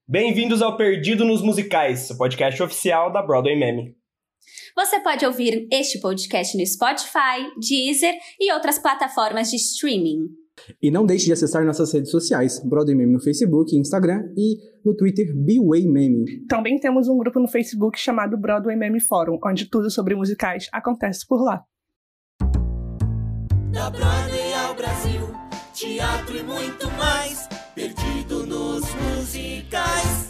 Bem-vindos ao Perdido nos Musicais, o podcast oficial da Broadway Meme. Você pode ouvir este podcast no Spotify, Deezer e outras plataformas de streaming. E não deixe de acessar nossas redes sociais, Broadway Meme no Facebook, Instagram e no Twitter, Bway Meme. Também temos um grupo no Facebook chamado Broadway Meme Forum, onde tudo sobre musicais acontece por lá. Da Broadway ao Brasil, teatro e muito mais, perdido nos musicais.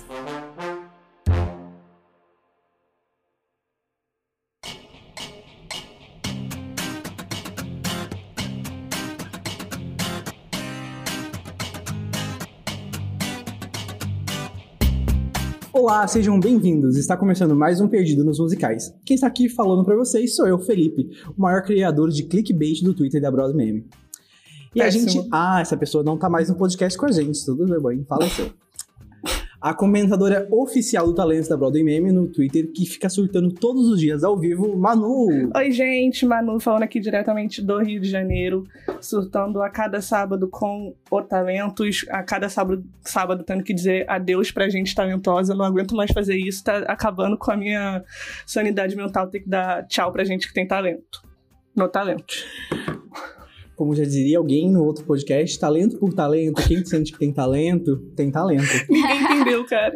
Olá, sejam bem-vindos. Está começando mais um Perdido nos Musicais. Quem está aqui falando para vocês sou eu, Felipe, o maior criador de clickbait do Twitter da Broadway Meme. E Péssimo. a gente... essa pessoa não tá mais no podcast com a gente, tudo bem, faleceu. A comentadora oficial do Talentos da Broadway Meme no Twitter, que fica surtando todos os dias ao vivo, Manu. Oi, gente, Manu falando aqui diretamente do Rio de Janeiro, surtando a cada sábado com o Talentos, a cada sábado tendo que dizer adeus pra gente talentosa, não aguento mais fazer isso, tá acabando com a minha sanidade mental ter que dar tchau pra gente que tem talento. No talento. Como já diria alguém no outro podcast, talento por talento, quem sente que tem talento, tem talento. Ninguém entendeu, cara.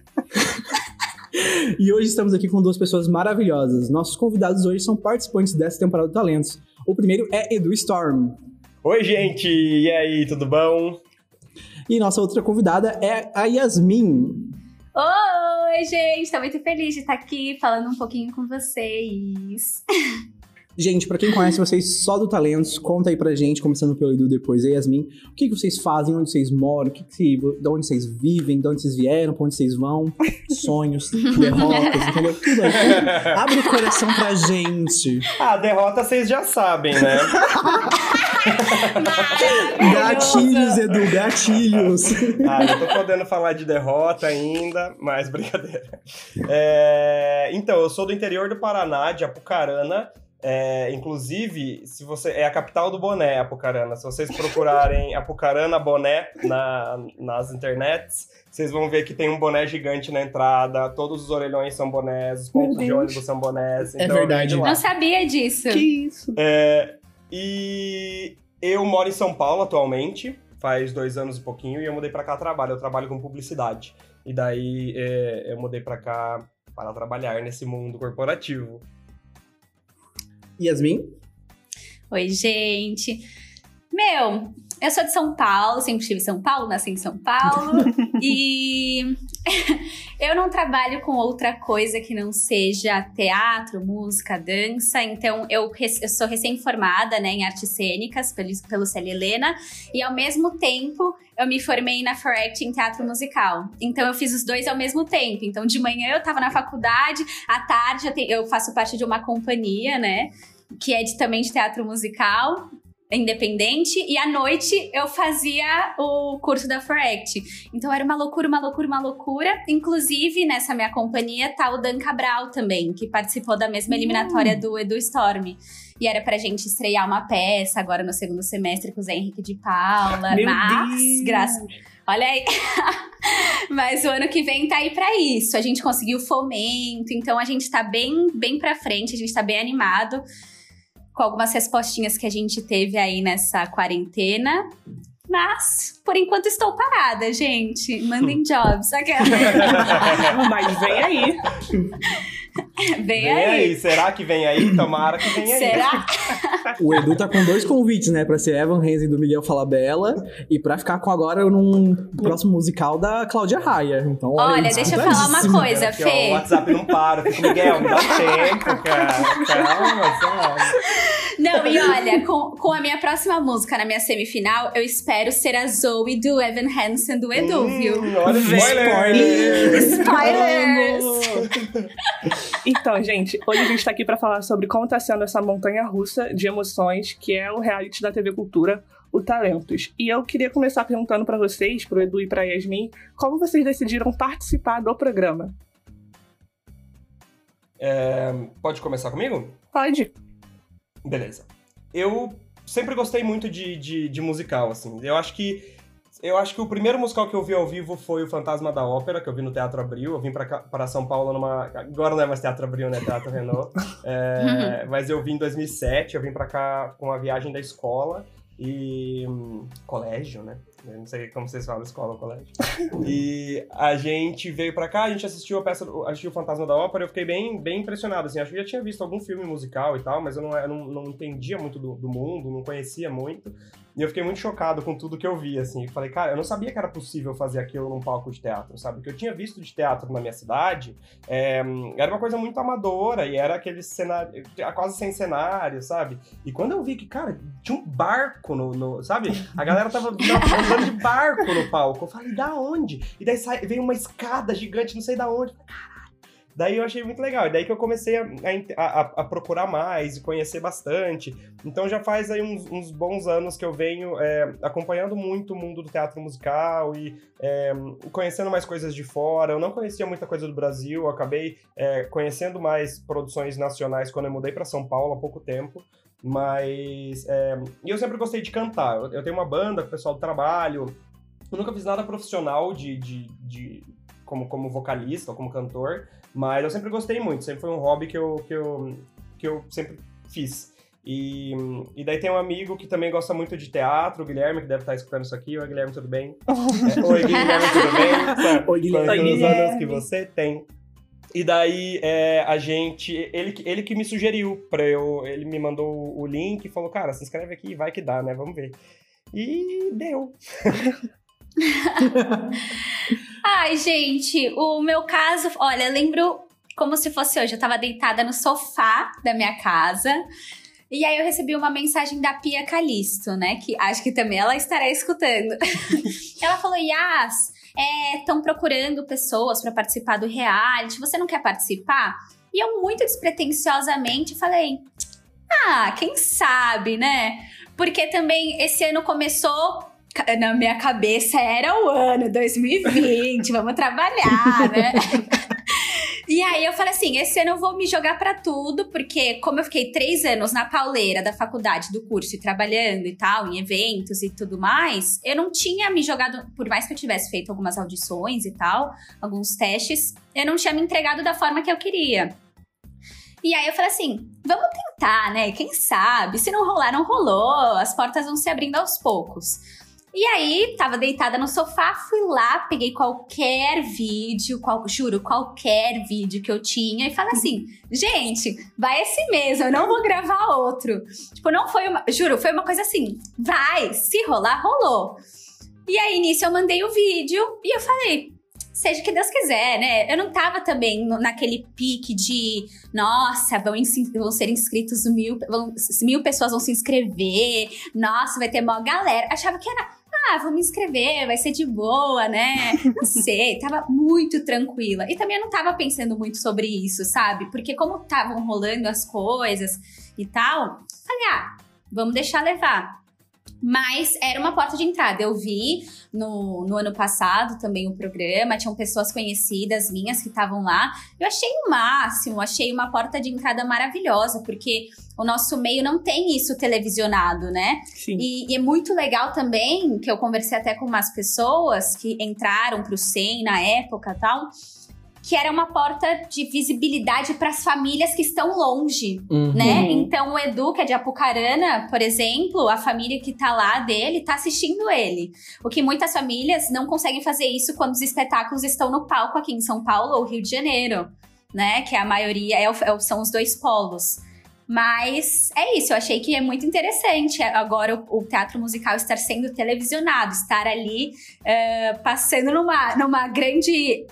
E hoje estamos aqui com duas pessoas maravilhosas. Nossos convidados hoje são participantes dessa temporada do Talentos. O primeiro é Edu Storm. Oi, gente! E aí, tudo bom? E nossa outra convidada é a Yasmin. Oi, gente! Tô muito feliz de estar aqui falando um pouquinho com vocês. Gente, pra quem conhece vocês só do Talentos, conta aí pra gente, começando pelo Edu, depois a Yasmin, o que vocês fazem, onde vocês moram, de onde vocês vivem, de onde vocês vieram, pra onde vocês vão, sonhos, derrotas, entendeu? Tudo aí. Abre o coração pra gente. Ah, derrota vocês já sabem, né? Gatilhos, Edu, gatilhos. Não tô podendo falar de derrota ainda, mas brincadeira. Então, eu sou do interior do Paraná, de Apucarana. Inclusive, se você é a capital do boné, Apucarana. Se vocês procurarem Apucarana boné nas internets, vocês vão ver que tem um boné gigante na entrada, todos os orelhões são bonés, os pontos de ônibus são bonés. É então verdade. Não sabia disso. Que isso? E eu moro em São Paulo atualmente, faz 2 anos e pouquinho, e eu mudei pra cá a trabalho. Eu trabalho com publicidade. E daí eu mudei pra cá para trabalhar nesse mundo corporativo. Yasmin? Oi, gente. Eu sou de São Paulo, sempre estive em São Paulo, nasci em São Paulo. E eu não trabalho com outra coisa que não seja teatro, música, dança. Então, eu sou recém-formada, né, em artes cênicas pelo Célia Helena. E, ao mesmo tempo, eu me formei na FORECT em teatro musical. Então, eu fiz os dois ao mesmo tempo. Então, de manhã eu tava na faculdade, à tarde eu faço parte de uma companhia, né, que é também de teatro musical independente, e à noite eu fazia o curso da FORECT. Então era uma loucura. Inclusive, nessa minha companhia tá o Dan Cabral também, que participou da mesma eliminatória do Edu Storm. E era pra gente estrear uma peça agora no segundo semestre com o Zé Henrique de Paula. Olha aí. Mas o ano que vem tá aí pra isso. A gente conseguiu fomento, então a gente tá bem pra frente, a gente tá bem animado com algumas respostinhas que a gente teve aí nessa quarentena. Mas, por enquanto, estou parada, gente. Mandem jobs. Mas vem aí. Vem aí. Será que vem aí? Tomara que venha aí. Será? O Edu tá com 2 convites, né? Pra ser Evan Hansen do Miguel Falabella e pra ficar com agora num próximo musical da Cláudia Raia. Então, olha deixa eu falar uma coisa, Fê. Fê. O WhatsApp não para. Miguel, me dá um tempo, cara. Calma, sabe? Não, e olha, com a minha próxima música na minha semifinal, eu espero ser a Zoe do Evan Hansen do Edu, viu? Olha, Spoilers! Então, gente, hoje a gente tá aqui pra falar sobre como tá sendo essa montanha-russa de emoções, que é o reality da TV Cultura, o Talentos. E eu queria começar perguntando pra vocês, pro Edu e pra Yasmin, como vocês decidiram participar do programa? Pode começar comigo? Pode. Beleza. Eu sempre gostei muito de musical, assim. Eu acho que Eu acho que o primeiro musical que eu vi ao vivo foi o Fantasma da Ópera, que eu vi no Teatro Abril. Eu vim para São Paulo numa... Agora não é mais Teatro Abril, né? Teatro Renault. Mas eu vim em 2007, eu vim para cá com a viagem da escola e... colégio, né? Eu não sei como vocês falam, escola ou colégio. E a gente veio pra cá, a gente assistiu assistiu o Fantasma da Ópera, eu fiquei bem impressionado, assim. Acho que eu já tinha visto algum filme musical e tal, mas eu não entendia muito do mundo, não conhecia muito. E eu fiquei muito chocado com tudo que eu vi, assim. Falei, cara, eu não sabia que era possível fazer aquilo num palco de teatro, sabe? O que eu tinha visto de teatro na minha cidade era uma coisa muito amadora e era aquele cenário, quase sem cenário, sabe? E quando eu vi que, cara, tinha um barco sabe? A galera tava andando de barco no palco. Eu falei, da onde? E daí veio uma escada gigante, não sei da onde. Caralho. Daí eu achei muito legal. E daí que eu comecei a procurar mais e conhecer bastante. Então já faz aí uns bons anos que eu venho acompanhando muito o mundo do teatro musical e conhecendo mais coisas de fora. Eu não conhecia muita coisa do Brasil. Eu acabei conhecendo mais produções nacionais quando eu mudei para São Paulo há pouco tempo. Mas e eu sempre gostei de cantar. Eu tenho uma banda com o pessoal do trabalho. Eu nunca fiz nada profissional como vocalista ou como cantor, mas eu sempre gostei muito. Sempre foi um hobby que eu sempre fiz. E daí tem um amigo que também gosta muito de teatro, o Guilherme, que deve estar escutando isso aqui. Oi, Guilherme, tudo bem? Oi, Guilherme, tudo bem? Oi, Guilherme. Quantos anos que você tem? E daí, ele que me sugeriu ele me mandou o link e falou, cara, se inscreve aqui, vai que dá, né? Vamos ver. E deu. Ai, gente, o meu caso, olha, eu lembro como se fosse hoje. Eu tava deitada no sofá da minha casa. E aí eu recebi uma mensagem da Pia Calisto, né? Que acho que também ela estará escutando. Ela falou, Yas, estão procurando pessoas para participar do reality, você não quer participar? E eu, muito despretensiosamente, falei, quem sabe, né? Porque também esse ano começou, na minha cabeça era o ano 2020, vamos trabalhar, né? E aí eu falei assim, esse ano eu vou me jogar pra tudo, porque como eu fiquei 3 anos na pauleira da faculdade, do curso, e trabalhando e tal, em eventos e tudo mais, eu não tinha me jogado, por mais que eu tivesse feito algumas audições e tal, alguns testes, eu não tinha me entregado da forma que eu queria. E aí eu falei assim, vamos tentar, né? Quem sabe? Se não rolar, não rolou, as portas vão se abrindo aos poucos. E aí, tava deitada no sofá, fui lá, peguei qualquer vídeo, juro, qualquer vídeo que eu tinha e falei assim, gente, vai esse mesmo, eu não vou gravar outro. Tipo, não foi juro, foi uma coisa assim, vai, se rolar, rolou. E aí, nisso, eu mandei o vídeo e eu falei, seja o que Deus quiser, né? Eu não tava também naquele pique de, nossa, vão ser inscritos 1.000 pessoas vão se inscrever, nossa, vai ter maior galera. Achava que era, vou me inscrever, vai ser de boa, né? Não sei, tava muito tranquila. E também eu não tava pensando muito sobre isso, sabe? Porque como estavam rolando as coisas e tal, falei, vamos deixar levar. Mas era uma porta de entrada. Eu vi no ano passado também o programa, tinham pessoas conhecidas minhas que estavam lá. Eu achei o máximo, achei uma porta de entrada maravilhosa, porque o nosso meio não tem isso televisionado, né? Sim. E é muito legal também, que eu conversei até com umas pessoas que entraram pro SEM na época e tal, que era uma porta de visibilidade para as famílias que estão longe, né? Então, o Edu, que é de Apucarana, por exemplo, a família que tá lá dele, tá assistindo ele. O que muitas famílias não conseguem fazer isso quando os espetáculos estão no palco aqui em São Paulo ou Rio de Janeiro, né? Que a maioria são os 2 polos. Mas é isso, eu achei que é muito interessante agora o teatro musical estar sendo televisionado, estar ali passando numa grande...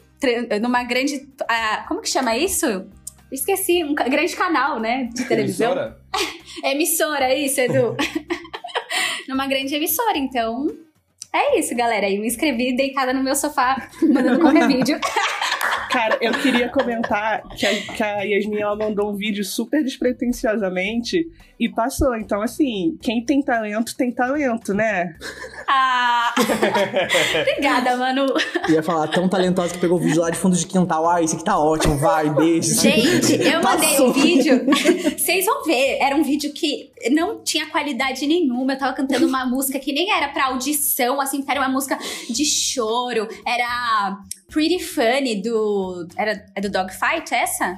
como que chama isso? Esqueci, um grande canal, né, de televisão. Emissora? Emissora, isso, Edu. Numa grande emissora, então... É isso, galera. Aí me inscrevi deitada no meu sofá, mandando qualquer vídeo. Cara, eu queria comentar que a Yasmin, ela mandou um vídeo super despretensiosamente e passou. Então, assim, quem tem talento, né? Ah! Obrigada, Manu. Ia falar, tão talentosa que pegou o vídeo lá de fundo de quintal. Ah, esse aqui tá ótimo, vai, deixa. Gente, eu mandei Passou. um vídeo. Vocês vão ver. Era um vídeo que não tinha qualidade nenhuma. Eu tava cantando uma música que nem era pra audição, assim, era uma música de choro. Era Pretty Funny é do Dogfight, essa?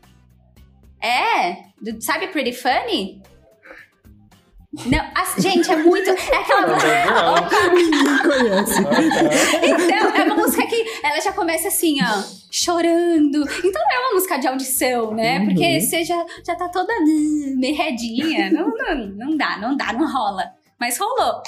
Sabe Pretty Funny? Não, gente, é muito. É aquela música. Ninguém conhece. Então, é uma música que ela já começa assim, ó, chorando. Então não é uma música de audição, né? Porque você já tá toda merredinha. Não dá, não rola. Mas rolou.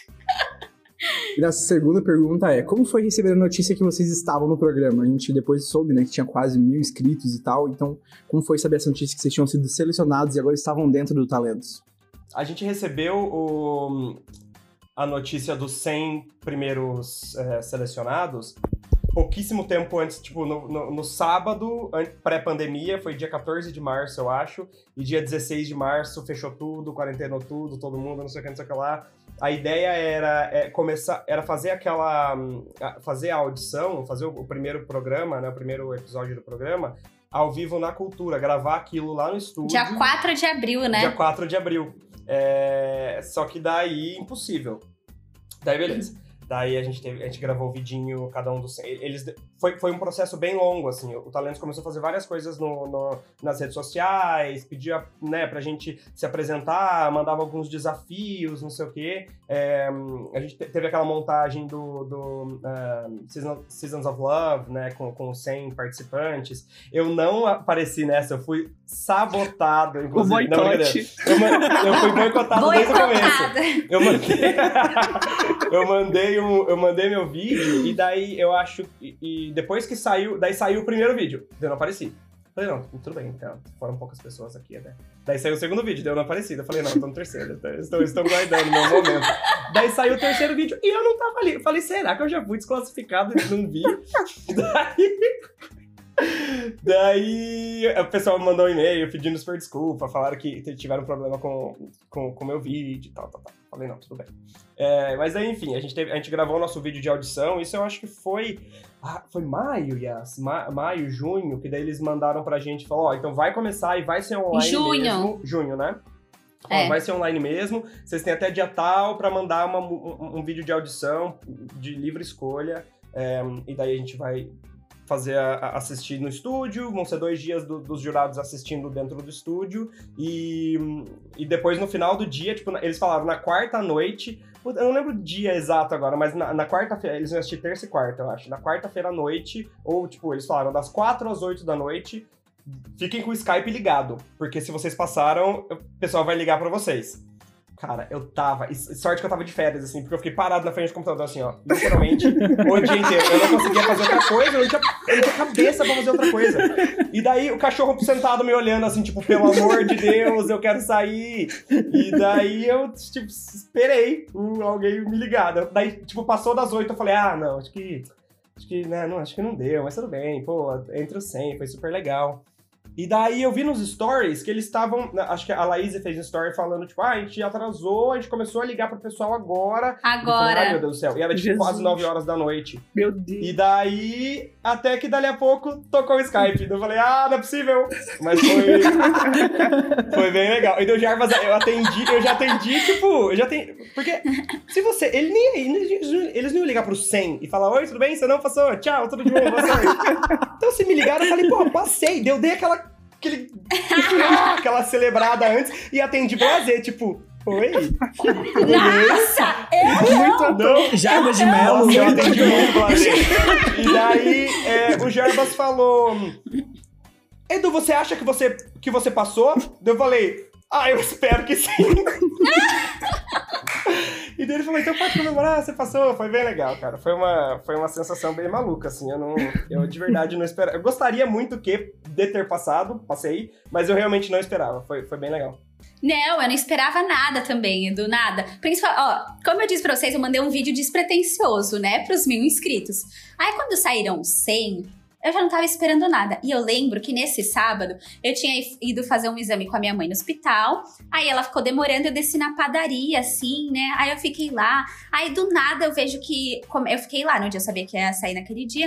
E a segunda pergunta é, como foi receber a notícia que vocês estavam no programa? A gente depois soube, né, que tinha quase 1.000 inscritos e tal. Então, como foi saber essa notícia que vocês tinham sido selecionados e agora estavam dentro do Talentos? A gente recebeu a notícia dos 100 primeiros selecionados pouquíssimo tempo antes, tipo, no sábado, pré-pandemia, foi dia 14 de março, eu acho, e dia 16 de março fechou tudo, quarentenou tudo, todo mundo, não sei o que lá. A ideia era fazer fazer a audição, fazer o primeiro programa, né, o primeiro episódio do programa, ao vivo na Cultura, gravar aquilo lá no estúdio. Dia 4 de abril, né? Dia 4 de abril. Só que daí, impossível. Daí, beleza. Daí a gente gravou o vidinho, cada um dos... Foi um processo bem longo, assim. O Talentos começou a fazer várias coisas nas redes sociais, pedia, né, pra gente se apresentar, mandava alguns desafios, não sei o quê. A gente teve aquela montagem do Seasons of Love, né, com 100 participantes. Eu não apareci nessa, eu fui sabotado, inclusive. O boicote. Eu fui boicotado desde o começo. Eu mandei meu vídeo e daí eu acho... E depois que saiu o primeiro vídeo, daí eu não apareci. Falei, não, tudo bem, então, foram poucas pessoas aqui, né? Daí saiu o segundo vídeo, daí eu não apareci. Eu falei, não, eu tô no terceiro, estou guardando meu momento. Daí saiu o terceiro vídeo e eu não tava ali. Eu falei, será que eu já fui desclassificado e não vi? Daí o pessoal me mandou um e-mail pedindo super desculpa, falaram que tiveram problema com o meu vídeo e tal. Falei, não, tudo bem. Mas aí, enfim, a gente gravou o nosso vídeo de audição, isso eu acho que foi maio, maio, junho, que daí eles mandaram pra gente e falaram, então vai começar e vai ser online mesmo. Junho, né? Vai ser online mesmo, vocês têm até dia tal pra mandar um vídeo de audição de livre escolha, e daí a gente vai assistir no estúdio, vão ser 2 dias dos jurados assistindo dentro do estúdio, e depois no final do dia, tipo, eles falaram na quarta noite, eu não lembro o dia exato agora, mas na quarta-feira, eles iam assistir terça e quarta, eu acho, na quarta-feira à noite, ou tipo, eles falaram das 4 às 8 da noite, fiquem com o Skype ligado, porque se vocês passaram, o pessoal vai ligar pra vocês. Cara, sorte que eu tava de férias, assim, porque eu fiquei parado na frente do computador, assim, ó, literalmente, o dia inteiro. Eu não conseguia fazer outra coisa, eu não tinha cabeça pra fazer outra coisa. E daí, o cachorro sentado me olhando, assim, tipo, pelo amor de Deus, eu quero sair. E daí, eu, tipo, esperei alguém me ligar. Daí, tipo, passou das 8, eu falei, não, acho que não deu, mas tudo bem, pô, entre os 100, foi super legal. E daí eu vi nos stories que eles estavam... Acho que a Laís fez um story falando, tipo, a gente atrasou, a gente começou a ligar pro pessoal agora. Agora. Ai, meu Deus do céu. E era tipo quase 9 horas da noite. Meu Deus. E daí, até que dali a pouco, tocou o Skype. Então eu falei, não é possível. Mas foi bem legal. E do Jarbas, eu já atendi, tipo... Porque se você... Eles não iam ligar pro 100 e falar, oi, tudo bem? Você não passou? Tchau, tudo de bom, boa sorte. Então se me ligaram, eu falei, pô, passei. Dei aquela celebrada antes e atendi prazer, tipo, oi? Nossa! Muito Jarbas de Melo. Eu atendi muito prazer. E daí, o Jarbas falou, Edu, você acha que você passou? Eu falei, eu espero que sim. E daí ele falou, então pode comemorar, você passou, foi bem legal, cara. Foi uma sensação bem maluca, assim, eu de verdade não esperava. Eu gostaria muito de ter passado, passei, mas eu realmente não esperava, foi bem legal. Não, eu não esperava nada também, Edu, nada. Como eu disse pra vocês, eu mandei um vídeo despretensioso, né, pros 1.000 inscritos. Aí quando saíram 100, eu já não tava esperando nada. E eu lembro que nesse sábado, eu tinha ido fazer um exame com a minha mãe no hospital. Aí ela ficou demorando, eu desci na padaria, assim, né? Aí eu fiquei lá. Aí do nada eu vejo que... Eu fiquei lá no dia, eu sabia que ia sair naquele dia.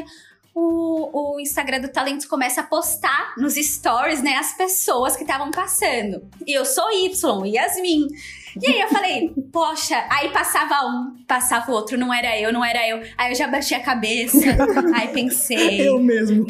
O Instagram do Talentos começa a postar nos stories, né? As pessoas que estavam passando. E eu sou Y, Yasmin. E aí eu falei, poxa, aí passava um, passava o outro, não era eu. Aí eu já baixei a cabeça, aí pensei. Eu mesmo.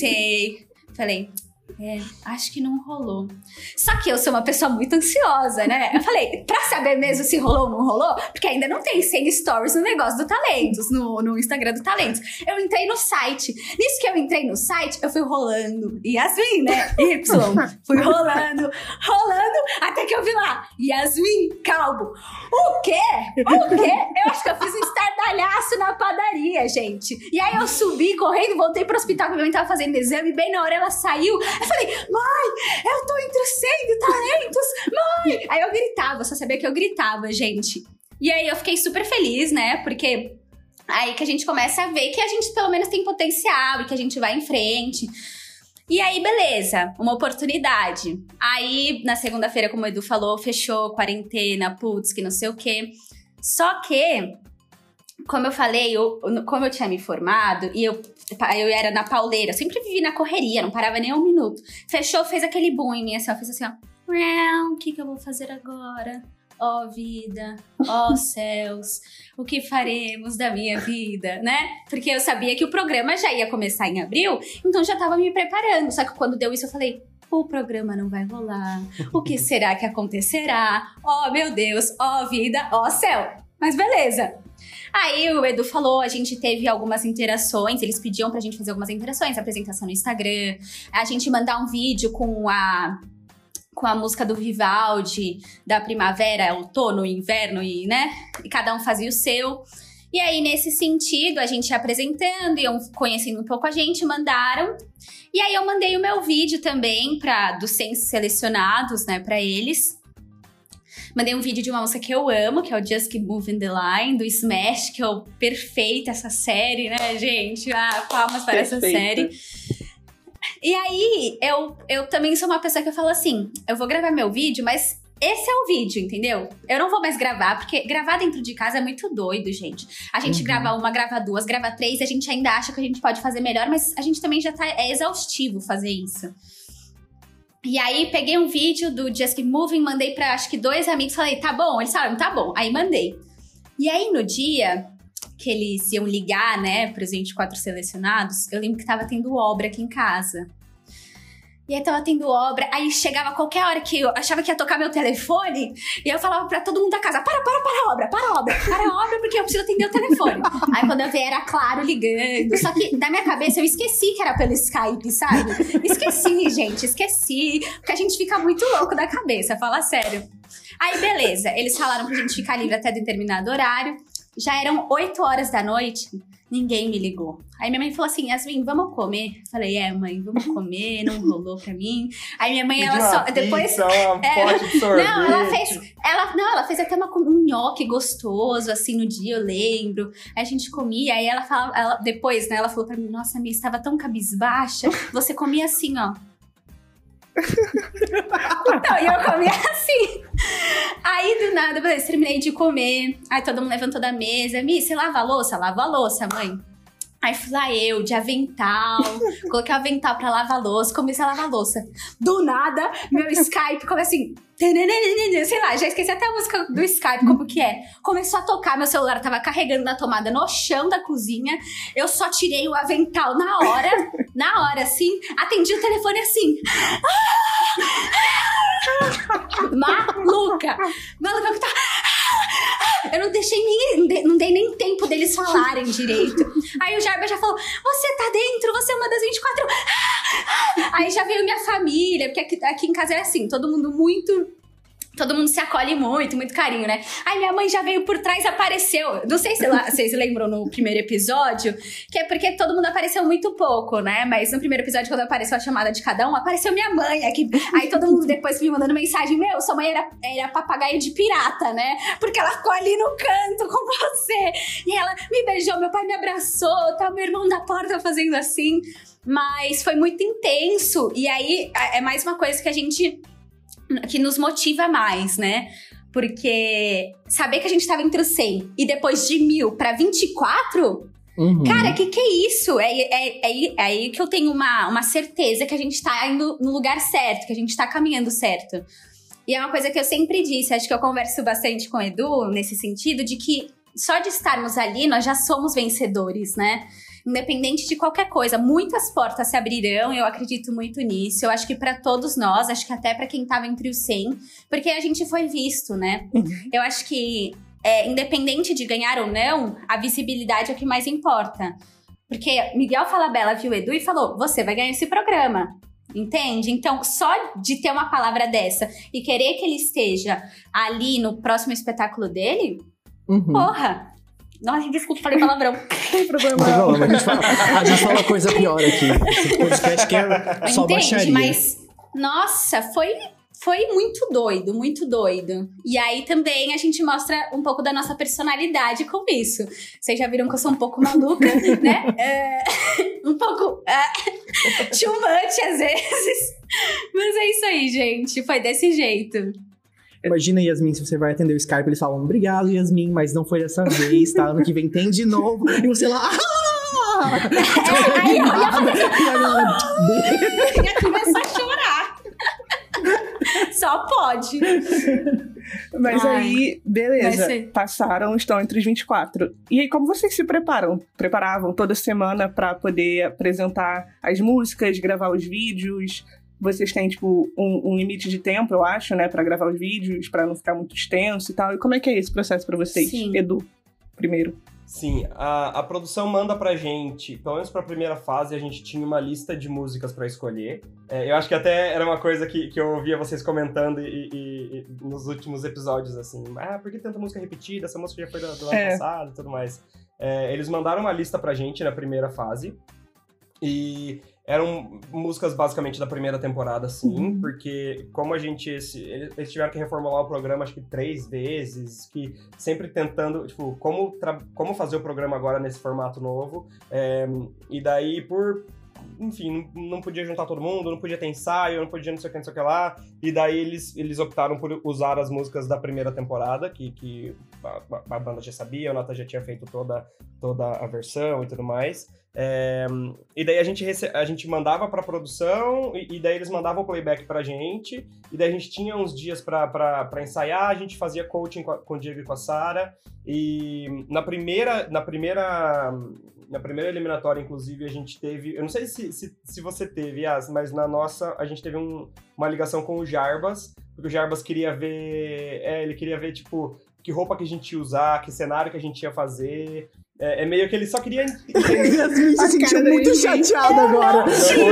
Falei, acho que não rolou. Só que eu sou uma pessoa muito ansiosa, né? Eu falei, pra saber mesmo se rolou ou não rolou, porque ainda não tem 100 stories no negócio do Talentos, no Instagram do Talentos. Eu entrei no site. Nisso que eu entrei no site, eu fui rolando. Yasmin, né? Y. Fui rolando, até que eu vi lá. Yasmin Calvo. O quê? Eu acho que eu fiz um estardalhaço na padaria, gente. E aí eu subi correndo, voltei pro hospital que minha mãe tava fazendo exame. Bem na hora ela saiu. Eu falei, mãe, eu tô entre os 100 do Talentos, mãe! Aí eu gritava, só sabia que eu gritava, gente. E aí eu fiquei super feliz, né? Porque aí que a gente começa a ver que a gente pelo menos tem potencial e que a gente vai em frente. E aí, beleza, uma oportunidade. Aí, na segunda-feira, como o Edu falou, fechou, quarentena, putz, que não sei o quê. Só que, como eu falei, como eu tinha me formado e eu era na pauleira, eu sempre vivi na correria, não parava nem um minuto. Fechou, fez aquele boom em mim, assim, ó, fez assim, ó. O que eu vou fazer agora? Ó vida, ó céus, o que faremos da minha vida, né? Porque eu sabia que o programa já ia começar em abril, então já tava me preparando. Só que quando deu isso eu falei, o programa não vai rolar, o que será que acontecerá? Ó meu Deus, ó vida, ó céu. Mas beleza. Aí o Edu falou, a gente teve algumas interações, eles pediam pra gente fazer algumas interações, apresentação no Instagram, a gente mandar um vídeo com a música do Vivaldi, da primavera, outono, inverno, e, né? E cada um fazia o seu. E aí, nesse sentido, a gente ia apresentando, iam conhecendo um pouco a gente, mandaram. E aí, eu mandei o meu vídeo também dos 100 selecionados, né, pra eles. Mandei um vídeo de uma música que eu amo, que é o Just Keep Moving the Line, do Smash, que é perfeita essa série, né, gente? Palmas para essa série. E aí, eu também sou uma pessoa que eu falo assim, eu vou gravar meu vídeo, mas esse é o vídeo, entendeu? Eu não vou mais gravar, porque gravar dentro de casa é muito doido, gente. A gente grava uma, grava duas, grava três, a gente ainda acha que a gente pode fazer melhor, mas a gente também é exaustivo fazer isso. E aí, peguei um vídeo do Just Keep Moving, mandei pra, acho que 2 amigos, falei, tá bom? Eles falaram, tá bom. Aí, mandei. E aí, no dia que eles iam ligar, né, pros 24 selecionados, eu lembro que tava tendo obra aqui em casa. E aí tava tendo obra, aí chegava qualquer hora que eu achava que ia tocar meu telefone, e eu falava pra todo mundo da casa, para a obra, porque eu preciso atender o telefone. Aí quando eu vi, era Claro ligando, só que da minha cabeça eu esqueci que era pelo Skype, sabe? Esqueci, porque a gente fica muito louco da cabeça, fala sério. Aí beleza, eles falaram pra gente ficar livre até determinado horário, já eram 8 horas da noite, ninguém me ligou. Aí minha mãe falou assim, Yasmin, vamos comer? Falei, mãe, vamos comer, não rolou pra mim. Aí minha mãe, ela só... Depois... Pote de sorvete. Ela fez até um nhoque gostoso, assim, no dia, eu lembro. Aí a gente comia, aí ela falava... Depois, né, ela falou pra mim, nossa, minha estava tão cabisbaixa, você comia assim, ó. Então, eu comia assim. Aí, do nada, eu terminei de comer. Aí todo mundo levantou da mesa. Mi, você lava a louça? Lava a louça, mãe. Aí fui lá eu, de avental. Coloquei o avental pra lavar a louça. Comecei a lavar a louça. Do nada, meu Skype começa assim... Sei lá, já esqueci até a música do Skype, como que é. Começou a tocar, meu celular tava carregando na tomada no chão da cozinha. Eu só tirei o avental na hora, assim. Atendi o telefone assim. Maluca, que tá... Eu não dei nem tempo deles falarem direito. Aí o Jarba já falou, você tá dentro, você é uma das 24... Aí já veio minha família, porque aqui em casa é assim, todo mundo muito todo mundo se acolhe muito, muito carinho, né? Aí minha mãe já veio por trás, apareceu. Não sei se vocês lembram no primeiro episódio, que é porque todo mundo apareceu muito pouco, né? Mas no primeiro episódio, quando apareceu a chamada de cada um, apareceu minha mãe aqui. Aí todo mundo depois me mandando mensagem, meu, sua mãe era papagaio de pirata, né? Porque ela ficou ali no canto com você. E ela me beijou, meu pai me abraçou, tá meu irmão da porta fazendo assim. Mas foi muito intenso. E aí, é mais uma coisa que nos motiva mais, né? Porque saber que a gente tava entre os 100 e depois de 1000 pra 24, cara, que é isso? É aí que eu tenho uma certeza que a gente tá indo no lugar certo, que a gente tá caminhando certo. E é uma coisa que eu sempre disse, acho que eu converso bastante com o Edu nesse sentido, de que só de estarmos ali, nós já somos vencedores, né? Independente de qualquer coisa, muitas portas se abrirão, eu acredito muito nisso. Eu acho que pra todos nós, acho que até pra quem tava entre os 100, porque a gente foi visto, né? Eu acho que, independente de ganhar ou não, a visibilidade é o que mais importa. Porque Miguel Falabella viu o Edu e falou, você vai ganhar esse programa. Entende? Então, só de ter uma palavra dessa e querer que ele esteja ali no próximo espetáculo dele, porra! Nossa, desculpa, falei palavrão. Não tem problema. A gente fala coisa pior aqui. Esse podcast que é só baixaria. Mas, nossa, foi muito doido, muito doido. E aí também a gente mostra um pouco da nossa personalidade com isso. Vocês já viram que eu sou um pouco maluca, né? Um pouco too much às vezes. Mas é isso aí, gente. Foi desse jeito. Imagina, Yasmin, se você vai atender o Skype, eles falam, obrigado, Yasmin, mas não foi dessa vez, tá? Ano que vem tem de novo. E você lá... Aí eu ia começar a chorar. Só pode. Mas aí, beleza, passaram, estão entre os 24. E aí, como vocês se preparavam toda semana pra poder apresentar as músicas, gravar os vídeos? Vocês têm, tipo, um limite de tempo, eu acho, né? Pra gravar os vídeos, pra não ficar muito extenso e tal. E como é que é esse processo pra vocês? Sim. Edu, primeiro. Sim, a produção manda pra gente, pelo menos pra primeira fase, a gente tinha uma lista de músicas pra escolher. Eu acho que até era uma coisa que eu ouvia vocês comentando e nos últimos episódios, assim. Por que tanta música repetida? Essa música já foi do ano passado e tudo mais. Eles mandaram uma lista pra gente na primeira fase. E eram músicas basicamente da primeira temporada, sim, porque como eles tiveram que reformular o programa acho que 3 vezes, que sempre tentando, tipo, como fazer o programa agora nesse formato novo, e daí enfim, não podia juntar todo mundo, não podia ter ensaio, não podia não sei o que lá, e daí eles optaram por usar as músicas da primeira temporada, que a banda já sabia, o Nata já tinha feito toda a versão e tudo mais. E daí a gente mandava pra produção, e daí eles mandavam o playback pra gente, e daí a gente tinha uns dias pra ensaiar, a gente fazia coaching com o Diego e com a Sara, e na primeira eliminatória, inclusive, a gente teve... Eu não sei se você teve, Yas, mas na nossa, a gente teve uma ligação com o Jarbas, porque o Jarbas queria ver... ele queria ver, tipo, que roupa que a gente ia usar, que cenário que a gente ia fazer... meio que ele só queria entender. Yasmin se sentiu muito chateada agora.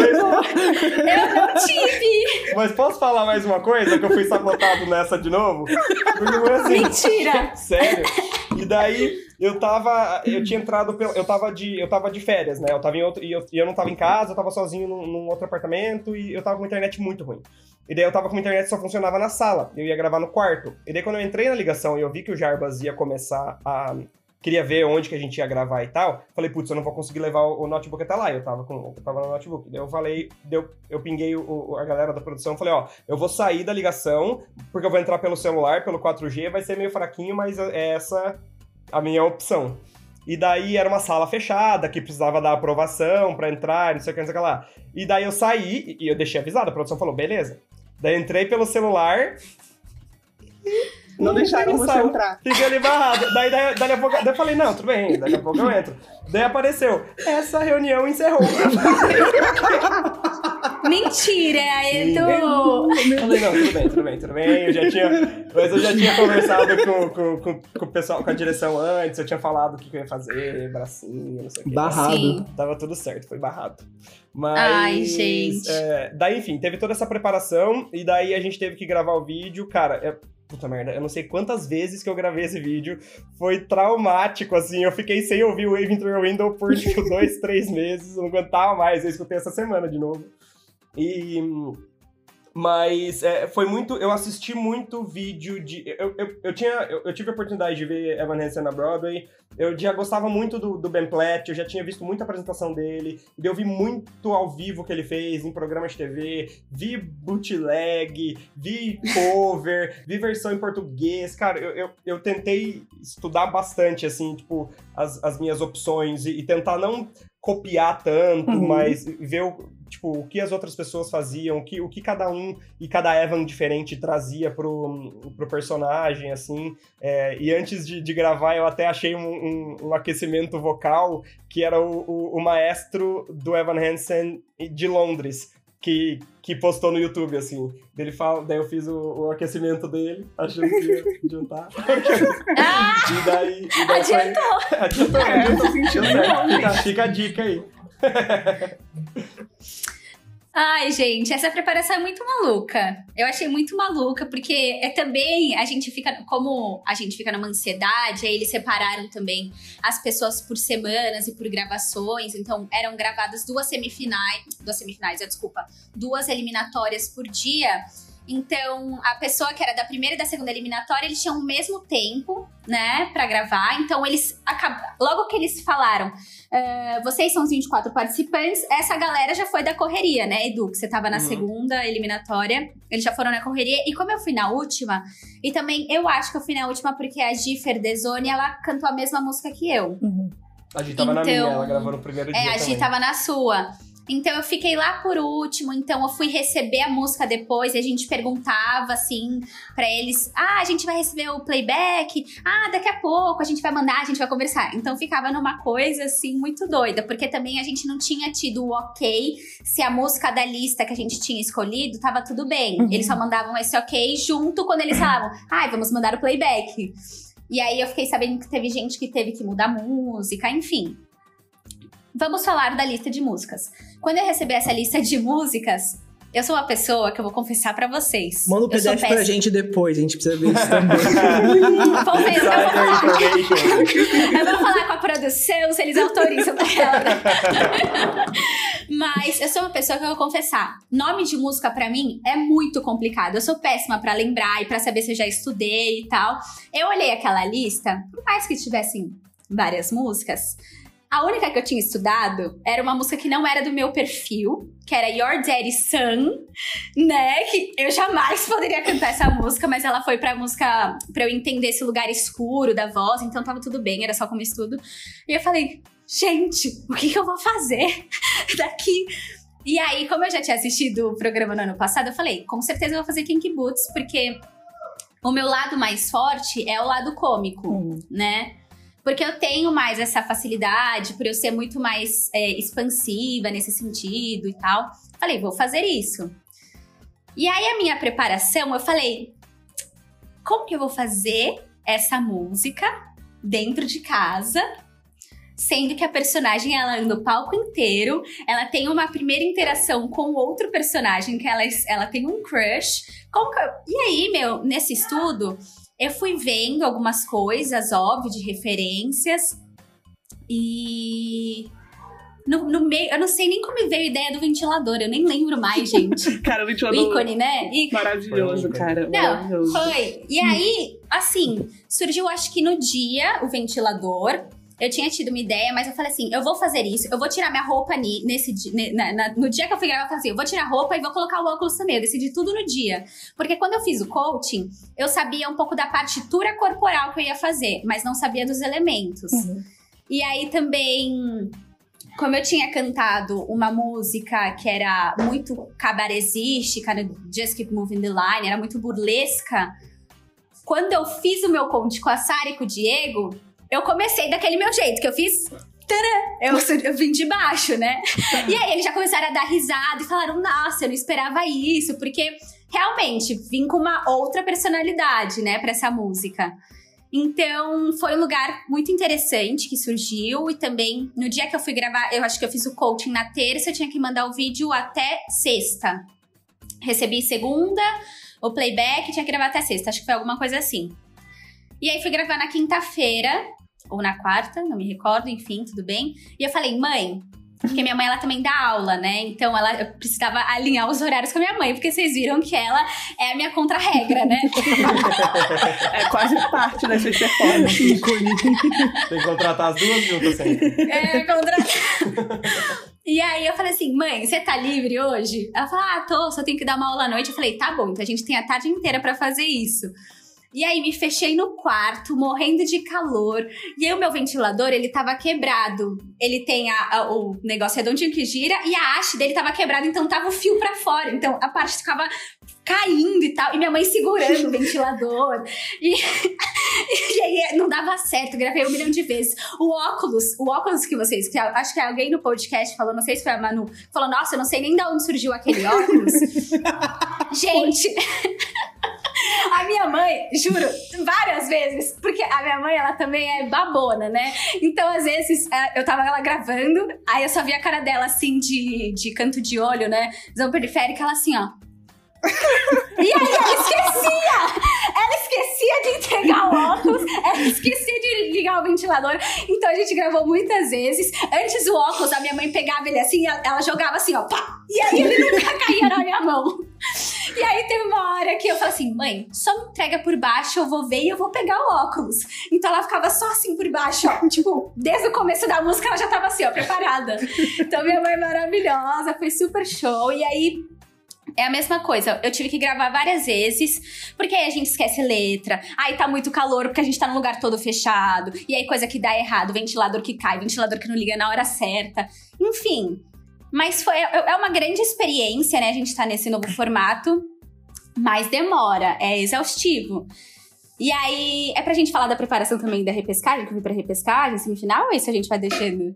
Eu não tive. Mas posso falar mais uma coisa? Que eu fui sabotado nessa de novo? Porque foi assim... Mentira! Sério? E daí... Eu tinha entrado eu tava de férias, né? Eu tava em outro, e eu não tava em casa, eu tava sozinho num outro apartamento e eu tava com uma internet muito ruim. E daí eu tava com uma internet que só funcionava na sala, eu ia gravar no quarto. E daí quando eu entrei na ligação e eu vi que o Jarbas ia começar queria ver onde que a gente ia gravar e tal, falei, putz, eu não vou conseguir levar o notebook até lá. Eu tava no notebook. Daí eu pinguei a galera da produção, falei, eu vou sair da ligação, porque eu vou entrar pelo celular, pelo 4G, vai ser meio fraquinho, mas é essa a minha opção. E daí era uma sala fechada, que precisava dar aprovação pra entrar, não sei o que lá. E daí eu saí, e eu deixei avisado, a produção falou, beleza. Daí eu entrei pelo celular... Não deixaram você entrar. Fiquei ali barrado. Daí a pouco... Daí eu falei, não, tudo bem, daqui a pouco eu entro. Daí apareceu, essa reunião encerrou. Mentira, Edu! Falei, não, tudo bem. Mas eu já tinha conversado com o pessoal, com a direção antes, eu tinha falado o que eu ia fazer, bracinho, não sei o que. Barrado. Sim. Tava tudo certo, foi barrado. Mas, Ai, gente. Daí, enfim, teve toda essa preparação, e daí a gente teve que gravar o vídeo. Cara, puta merda, eu não sei quantas vezes que eu gravei esse vídeo. Foi traumático, assim. Eu fiquei sem ouvir o Waving Through Your Window por, tipo, 2, 3 meses. Eu não aguentava mais. Eu escutei essa semana de novo. Mas foi muito... Eu assisti muito vídeo de... Eu tive a oportunidade de ver Evan Hansen na Broadway. Eu já gostava muito do Ben Platt. Eu já tinha visto muita apresentação dele. Eu vi muito ao vivo que ele fez em programas de TV. Vi bootleg, vi cover, vi versão em português. Cara, eu tentei estudar bastante, assim, tipo, as minhas opções. E tentar não copiar tanto, mas ver o que as outras pessoas faziam, o que cada um e cada Evan diferente trazia pro personagem, assim. E antes de gravar, eu até achei um aquecimento vocal, que era o maestro do Evan Hansen de Londres, que postou no YouTube, assim. Daí eu fiz o aquecimento dele, achando que ia adiantar. E daí Adiantou! Adiantou, sentindo certo. Fica a dica aí. Ai, gente, essa preparação é muito maluca. Eu achei muito maluca, porque também a gente fica numa ansiedade, aí eles separaram também as pessoas por semanas e por gravações, então eram gravadas duas eliminatórias por dia. Então, a pessoa que era da primeira e da segunda eliminatória, eles tinham o mesmo tempo, né, pra gravar. Então, logo que eles falaram, vocês são os 24 participantes, essa galera já foi da correria, né, Edu? Que você tava na segunda eliminatória, eles já foram na correria. E como eu fui na última, e também eu acho que eu fui na última porque a Gi Ferdesoni, ela cantou a mesma música que eu. A Gi tava na minha, ela gravou no primeiro dia a Gi tava na sua. Então, eu fiquei lá por último, então eu fui receber a música depois, e a gente perguntava, assim, pra eles, a gente vai receber o playback? Daqui a pouco a gente vai mandar, a gente vai conversar. Então, ficava numa coisa, assim, muito doida, porque também a gente não tinha tido o ok se a música da lista que a gente tinha escolhido tava tudo bem. Eles só mandavam esse ok junto quando eles falavam, vamos mandar o playback. E aí, eu fiquei sabendo que teve gente que teve que mudar música, enfim. Vamos falar da lista de músicas. Quando eu receber essa lista de músicas, eu sou uma pessoa que eu vou confessar pra vocês. Manda o PDF pra gente depois, a gente precisa ver isso também. Vamos ver, eu vou falar com a produção, se eles autorizam ela. Mas eu sou uma pessoa que eu vou confessar. Nome de música pra mim é muito complicado. Eu sou péssima pra lembrar e pra saber se eu já estudei e tal. Eu olhei aquela lista, por mais que tivessem várias músicas, a única que eu tinha estudado era uma música que não era do meu perfil, que era Your Daddy's Son, né? Que eu jamais poderia cantar essa música, mas ela foi pra música, pra eu entender esse lugar escuro da voz, então tava tudo bem, era só como estudo. E eu falei, gente, o que eu vou fazer daqui? E aí, como eu já tinha assistido o programa no ano passado, eu falei, com certeza eu vou fazer Kinky Boots, porque o meu lado mais forte é o lado cômico, né? Porque eu tenho mais essa facilidade, por eu ser muito mais expansiva nesse sentido e tal. Falei, vou fazer isso. E aí, a minha preparação, eu falei, como que eu vou fazer essa música dentro de casa, sendo que a personagem, ela anda o palco inteiro, ela tem uma primeira interação com outro personagem, que ela tem um crush. E aí, nesse estudo, eu fui vendo algumas coisas, óbvio, de referências. E no meio, eu não sei nem como veio a ideia do ventilador, eu nem lembro mais, gente. Cara, o ventilador. Ícone, né? Maravilhoso, cara. Não, maravilhoso. foi. E aí, assim, surgiu acho que no dia o ventilador. Eu tinha tido uma ideia, mas eu falei assim, eu vou fazer isso, eu vou tirar minha roupa nesse dia, no dia que eu fui gravar, eu falei assim, eu vou tirar a roupa e vou colocar o óculos também, eu decidi tudo no dia. Porque quando eu fiz o coaching, eu sabia um pouco da partitura corporal que eu ia fazer, mas não sabia dos elementos. E aí também, como eu tinha cantado uma música que era muito cabaresística, no Just Keep Moving the Line, era muito burlesca, quando eu fiz o meu coach com a Sara e com o Diego, eu comecei daquele meu jeito, que eu fiz Eu vim de baixo, né? E aí eles já começaram a dar risada e falaram, nossa, eu não esperava isso, porque realmente vim com uma outra personalidade, né, pra essa música. Então, foi um lugar muito interessante que surgiu. E também, no dia que eu fui gravar, eu acho que eu fiz o coaching na terça, eu tinha que mandar o vídeo até sexta. Recebi segunda, o playback, tinha que gravar até sexta. Acho que foi alguma coisa assim. E aí, fui gravar na quinta-feira, ou na quarta, não me recordo, enfim, tudo bem. E eu falei, mãe... Porque minha mãe, ela também dá aula, né? Então, eu precisava alinhar os horários com a minha mãe. Porque vocês viram que ela é a minha contra-regra, né? É quase parte dessas performances. Tem que contratar as duas juntas sempre. Contratar. E aí, eu falei assim, mãe, você tá livre hoje? Ela falou, tô, só tenho que dar uma aula à noite. Eu falei, tá bom, então a gente tem a tarde inteira pra fazer isso. E aí, me fechei no quarto, morrendo de calor. E aí, o meu ventilador, ele tava quebrado. Ele tem o negócio redondinho que gira e a haste dele tava quebrada, então tava o fio pra fora. Então, a parte ficava caindo e tal. E minha mãe segurando o ventilador. E aí, não dava certo. Gravei 1 milhão de vezes. O óculos que vocês... Que acho que alguém no podcast falou, não sei se foi a Manu, falou, nossa, eu não sei nem de onde surgiu aquele óculos. Gente... A minha mãe, juro, várias vezes, porque a minha mãe, ela também é babona, né? Então, às vezes, eu tava ela gravando, aí eu só via a cara dela, assim, de canto de olho, né? Visão periférica, ela assim, ó. E aí, ela esquecia de entregar o óculos, ela esquecia de ligar o ventilador. Então, a gente gravou muitas vezes. Antes, o óculos, a minha mãe pegava ele assim, ela jogava assim, ó, pá! E aí, ele nunca caía na minha mão. E aí teve uma hora que eu falei assim, mãe, só me entrega por baixo, eu vou ver e eu vou pegar o óculos. Então ela ficava só assim por baixo, ó, tipo, desde o começo da música ela já tava assim, ó, preparada. Então minha mãe é maravilhosa, foi super show. E aí é a mesma coisa, eu tive que gravar várias vezes, porque aí a gente esquece letra, aí tá muito calor porque a gente tá num lugar todo fechado, e aí coisa que dá errado, ventilador que cai, ventilador que não liga na hora certa, enfim... Mas é uma grande experiência, né? A gente tá nesse novo formato, mas demora, é exaustivo. E aí, é pra gente falar da preparação também da repescagem, que eu fui pra repescagem, semifinal, ou isso a gente vai deixando?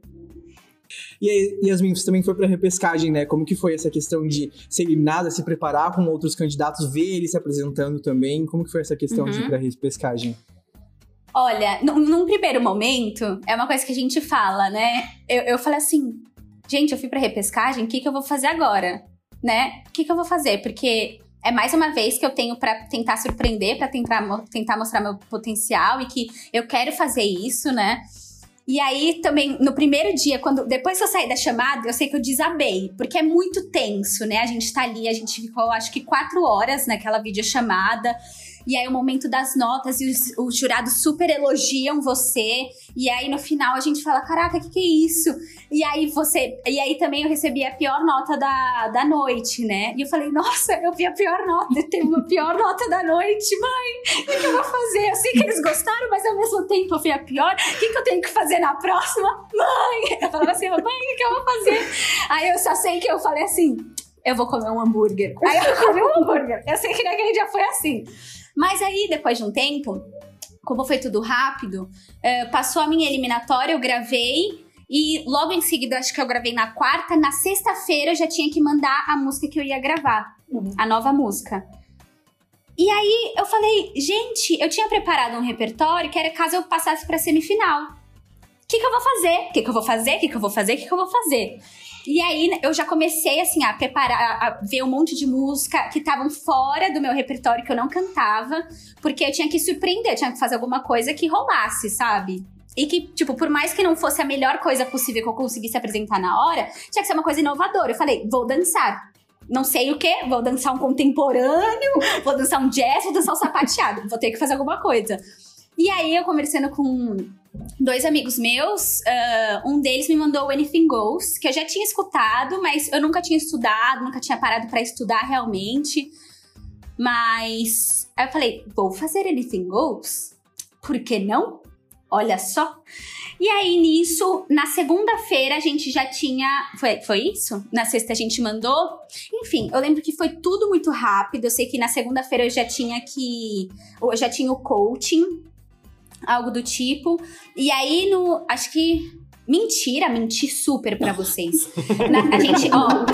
E aí, Yasmin, você também foi pra repescagem, né? Como que foi essa questão de ser eliminada, se preparar com outros candidatos, ver eles se apresentando também? Como que foi essa questão de ir pra repescagem? Olha, num primeiro momento, é uma coisa que a gente fala, né? Eu falei assim... Gente, eu fui pra repescagem, o que eu vou fazer agora? Né? O que eu vou fazer? Porque é mais uma vez que eu tenho pra tentar surpreender, pra tentar mostrar meu potencial e que eu quero fazer isso, né? E aí, também, no primeiro dia, depois que eu saí da chamada, eu sei que eu desabei, porque é muito tenso, né? A gente tá ali, a gente ficou, acho que 4 horas naquela videochamada. E aí, o momento das notas e os jurados super elogiam você. E aí, no final, a gente fala, caraca, que é isso? E aí também eu recebi a pior nota da noite, né? E eu falei, nossa, eu vi a pior nota, eu tenho a pior nota da noite, mãe. O que eu vou fazer? Eu sei que eles gostaram, mas ao mesmo tempo eu fui a pior. O que eu tenho que fazer na próxima? Mãe! Eu falava assim, mãe, o que eu vou fazer? Aí eu só sei que eu falei assim, eu vou comer um hambúrguer. Aí eu comi um hambúrguer. Eu sei que naquele dia foi assim. Mas aí, depois de um tempo, como foi tudo rápido, passou a minha eliminatória, eu gravei. E logo em seguida, acho que eu gravei na quarta. Na sexta-feira, eu já tinha que mandar a música que eu ia gravar. A nova música. E aí, eu falei, gente, eu tinha preparado um repertório que era caso eu passasse pra semifinal. O que eu vou fazer? O que eu vou fazer? O que eu vou fazer? O que eu vou fazer? E aí, eu já comecei, assim, a preparar, a ver um monte de música que estavam fora do meu repertório, que eu não cantava, porque eu tinha que surpreender, eu tinha que fazer alguma coisa que rolasse, sabe? E que, tipo, por mais que não fosse a melhor coisa possível que eu conseguisse apresentar na hora, tinha que ser uma coisa inovadora. Eu falei, vou dançar. Não sei o quê, vou dançar um contemporâneo, vou dançar um jazz, vou dançar um sapateado. Vou ter que fazer alguma coisa. E aí, eu conversando com 2 amigos meus, um deles me mandou o Anything Goes, que eu já tinha escutado, mas eu nunca tinha estudado, nunca tinha parado pra estudar realmente. Mas aí eu falei, vou fazer Anything Goes? Por que não? Olha só. E aí, nisso, na segunda-feira a gente já tinha... Foi isso? Na sexta a gente mandou. Enfim, eu lembro que foi tudo muito rápido. Eu sei que na segunda-feira eu já tinha o coaching, algo do tipo. E aí, acho que Mentira, menti super pra vocês. A gente, ó,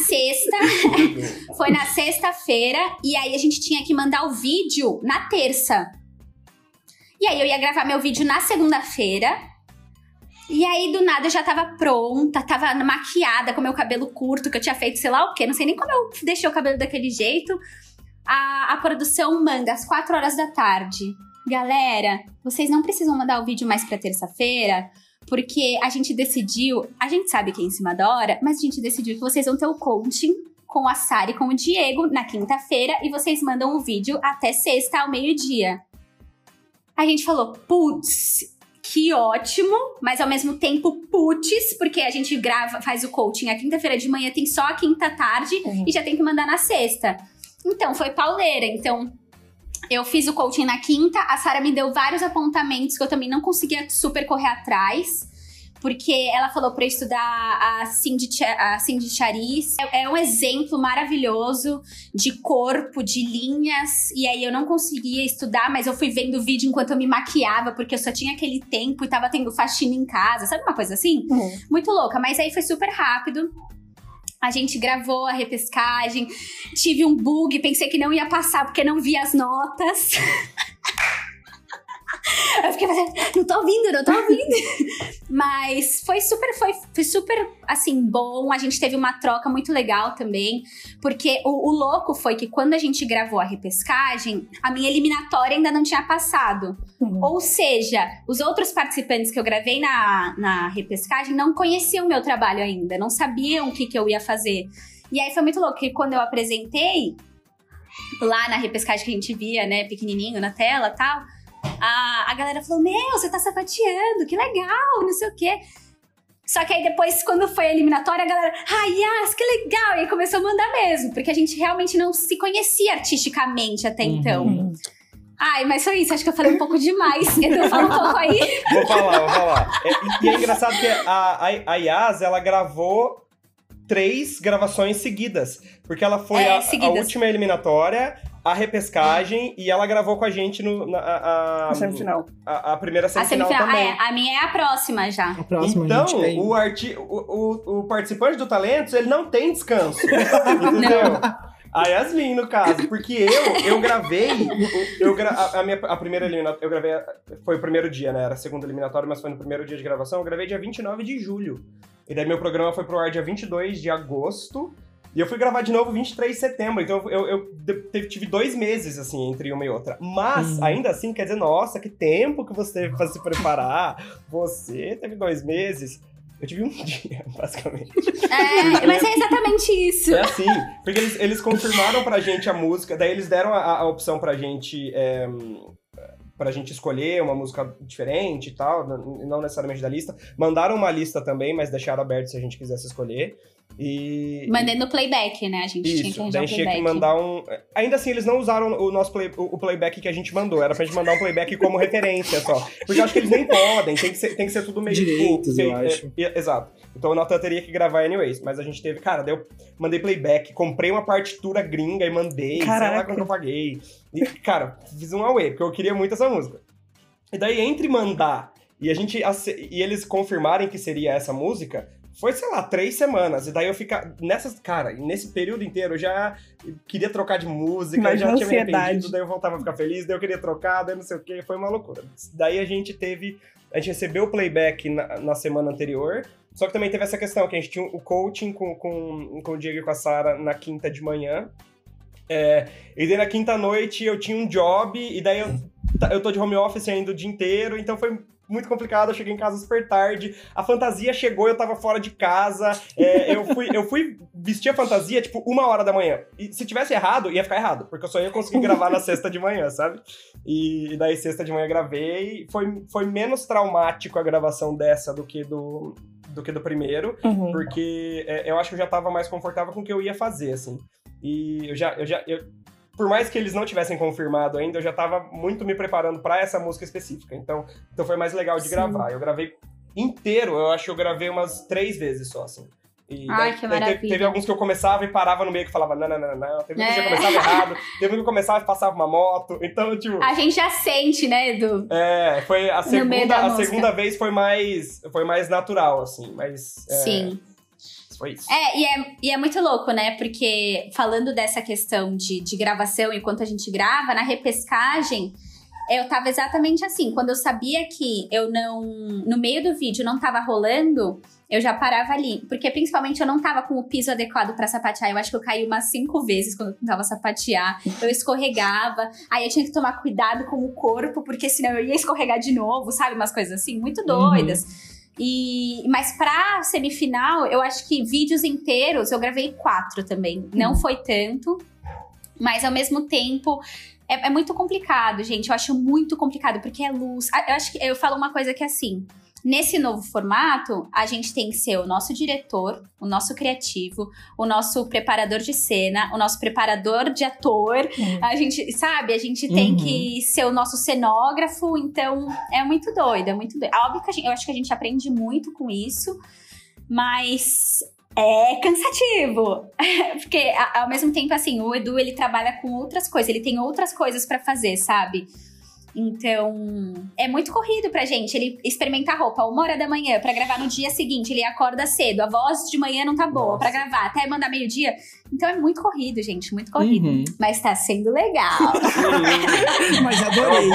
foi na sexta-feira, e aí a gente tinha que mandar o vídeo na terça. E aí eu ia gravar meu vídeo na segunda-feira, e aí do nada eu já tava pronta, tava maquiada com meu cabelo curto, que eu tinha feito sei lá o quê, não sei nem como eu deixei o cabelo daquele jeito. A produção manda às 4 horas da tarde. Galera, vocês não precisam mandar o vídeo mais pra terça-feira, porque a gente decidiu, a gente sabe que é em cima da hora, mas a gente decidiu que vocês vão ter o coaching com a Sara e com o Diego na quinta-feira e vocês mandam o vídeo até sexta ao meio-dia. A gente falou, putz, que ótimo, mas ao mesmo tempo putz, porque a gente faz o coaching a quinta-feira de manhã, tem só a quinta tarde e já tem que mandar na sexta. Então, foi pauleira. Então, eu fiz o coaching na quinta, a Sara me deu vários apontamentos que eu também não conseguia super correr atrás, porque ela falou pra eu estudar a Cindy Charis. É um exemplo maravilhoso de corpo, de linhas, e aí eu não conseguia estudar, mas eu fui vendo o vídeo enquanto eu me maquiava, porque eu só tinha aquele tempo e tava tendo faxina em casa, sabe uma coisa assim? Muito louca, mas aí foi super rápido. A gente gravou a repescagem, tive um bug, pensei que não ia passar porque não vi as notas. Eu fiquei fazendo, não tô ouvindo. Mas foi super, assim, bom. A gente teve uma troca muito legal também. Porque o louco foi que quando a gente gravou a repescagem, a minha eliminatória ainda não tinha passado. Ou seja, os outros participantes que eu gravei na repescagem não conheciam o meu trabalho ainda. Não sabiam o que eu ia fazer. E aí foi muito louco, porque quando eu apresentei, lá na repescagem que a gente via, né, pequenininho na tela e tal, a galera falou, você tá sapateando, que legal, não sei o quê. Só que aí depois, quando foi a eliminatória, a galera, Yas, que legal, e aí começou a mandar mesmo, porque a gente realmente não se conhecia artisticamente até então. Ai, mas foi isso, acho que eu falei um pouco demais. Edu, fala um pouco aí. Vou falar. E é engraçado que a Yas, ela gravou 3 gravações seguidas, porque ela foi a última eliminatória, a repescagem, e ela gravou com a gente a semifinal. A primeira semifinal também. A minha é a próxima já. A próxima, então, a gente tem. o participante do Talentos, ele não tem descanso. Entendeu? A Yasmin, no caso, porque eu gravei, a primeira eliminatória, eu gravei, foi o primeiro dia, né, era a segunda eliminatória, mas foi no primeiro dia de gravação, eu gravei dia 29 de julho, e daí meu programa foi pro ar dia 22 de agosto, e eu fui gravar de novo 23 de setembro, então eu tive 2 meses, assim, entre uma e outra, mas, ainda assim, quer dizer, nossa, que tempo que você teve pra se preparar, você teve 2 meses... Eu tive um dia, basicamente. Mas é exatamente isso. É assim, porque eles confirmaram pra gente a música, daí eles deram a opção pra gente escolher uma música diferente e tal, não necessariamente da lista. Mandaram uma lista também, mas deixaram aberto se a gente quisesse escolher. Mandei no playback, né? A gente tinha que arranjar o playback. Tinha que mandar Ainda assim, eles não usaram o nosso o playback que a gente mandou. Era pra gente mandar um playback como referência só. Porque eu acho que eles nem podem. Tem que ser tudo meio... Direitos, eu acho. Exato. Então o Natan teria que gravar anyways. Mas a gente teve... Cara, daí eu mandei playback. Comprei uma partitura gringa e mandei. Caraca. Sei lá quanto eu paguei. E, cara, fiz um away, porque eu queria muito essa música. E daí, entre mandar e eles confirmarem que seria essa música... Foi, sei lá, 3 semanas. E daí eu ficar... nesse período inteiro eu já queria trocar de música. Mas já tinha me arrependido, daí eu voltava a ficar feliz, daí eu queria trocar, daí não sei o quê. Foi uma loucura. Daí a gente recebeu o playback na semana anterior. Só que também teve essa questão, que a gente tinha o coaching com o Diego e com a Sara na quinta de manhã. E daí na quinta noite eu tinha um job, e daí eu tô de home office ainda o dia inteiro, então foi... muito complicado, eu cheguei em casa super tarde, a fantasia chegou, eu tava fora de casa, eu fui vestir a fantasia, tipo, 1h da manhã. E se tivesse errado, ia ficar errado, porque eu só ia conseguir gravar na sexta de manhã, sabe? E daí sexta de manhã gravei, foi menos traumático a gravação dessa do que do primeiro, porque eu acho que eu já tava mais confortável com o que eu ia fazer, assim. E por mais que eles não tivessem confirmado ainda, eu já tava muito me preparando pra essa música específica. Então foi mais legal de gravar. Eu gravei inteiro, eu acho que eu gravei umas 3 vezes só, assim. Ai, que maravilha. Teve alguns que eu começava e parava no meio que falava, não. Teve uns que eu começava errado, teve um que eu começava e passava uma moto. Então, tipo... A gente já sente, né, Edu? Foi a No meio da música. segunda vez foi mais natural, assim, mas... Sim. Foi isso. E é muito louco, né? Porque falando dessa questão de gravação, enquanto a gente grava, na repescagem, eu tava exatamente assim. Quando eu sabia que eu não... No meio do vídeo não tava rolando, eu já parava ali. Porque principalmente eu não tava com o piso adequado pra sapatear. Eu acho que eu caí umas 5 vezes quando eu tentava sapatear. Eu escorregava. Aí eu tinha que tomar cuidado com o corpo, porque senão eu ia escorregar de novo, sabe? Umas coisas assim, muito doidas. Mas pra semifinal, eu acho que vídeos inteiros, eu gravei 4 também. Não foi tanto, mas ao mesmo tempo é muito complicado, gente. Eu acho muito complicado, porque é luz. Eu acho que eu falo uma coisa que é assim: nesse novo formato, a gente tem que ser o nosso diretor, o nosso criativo, o nosso preparador de cena, o nosso preparador de ator. A gente, sabe? A gente tem que ser o nosso cenógrafo. Então, é muito doido, é muito doido. Óbvio que eu acho que a gente aprende muito com isso, mas é cansativo. Porque, ao mesmo tempo, assim, o Edu, ele trabalha com outras coisas. Ele tem outras coisas pra fazer, sabe? Então, é muito corrido pra gente. Ele experimenta a roupa 1h da manhã pra gravar no dia seguinte. Ele acorda cedo. A voz de manhã não tá boa pra gravar. Até mandar meio-dia. Então, é muito corrido, gente. Muito corrido. Mas tá sendo legal. Mas adorei.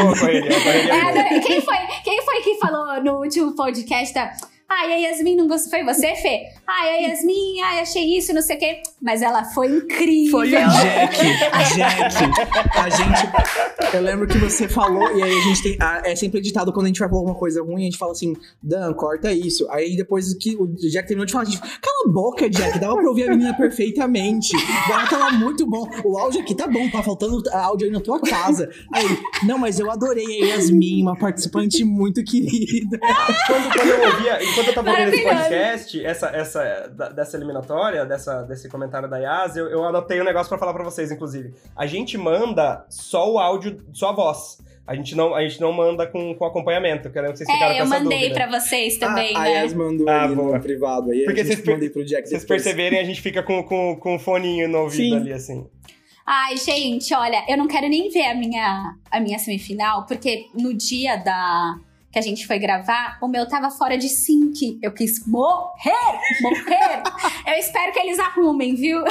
Quem foi que falou no último podcast Ai, a Yasmin não gostou. Foi você, Fê? Ai, a Yasmin, achei isso, não sei o quê. Mas ela foi incrível. Foi o Jack. A gente... Eu lembro que você falou, e aí a gente tem... É sempre editado quando a gente vai falar alguma coisa ruim, a gente fala assim, Dan, corta isso. Aí depois que o Jack terminou de falar, a gente fala, cala a boca, Jack, dava pra ouvir a menina perfeitamente. Ela tava muito bom. O áudio aqui tá bom, tá faltando áudio aí na tua casa. Aí, não, mas eu adorei a Yasmin, uma participante muito querida. Quando eu ouvia... Enquanto eu tava ouvindo esse podcast, dessa eliminatória, desse comentário da Yas, eu anotei um negócio pra falar pra vocês, inclusive. A gente manda só o áudio, só a voz. A gente não manda com acompanhamento, que vocês ficaram com essa dúvida. Eu mandei pra vocês também, né? A Yas mandou ali no privado. Aí porque mandei pro Jack. Vocês perceberem, a gente fica com um foninho no ouvido ali, assim. Ai, gente, olha, eu não quero nem ver a minha semifinal, porque no dia que a gente foi gravar, o meu tava fora de sync. Eu quis morrer! Eu espero que eles arrumem, viu?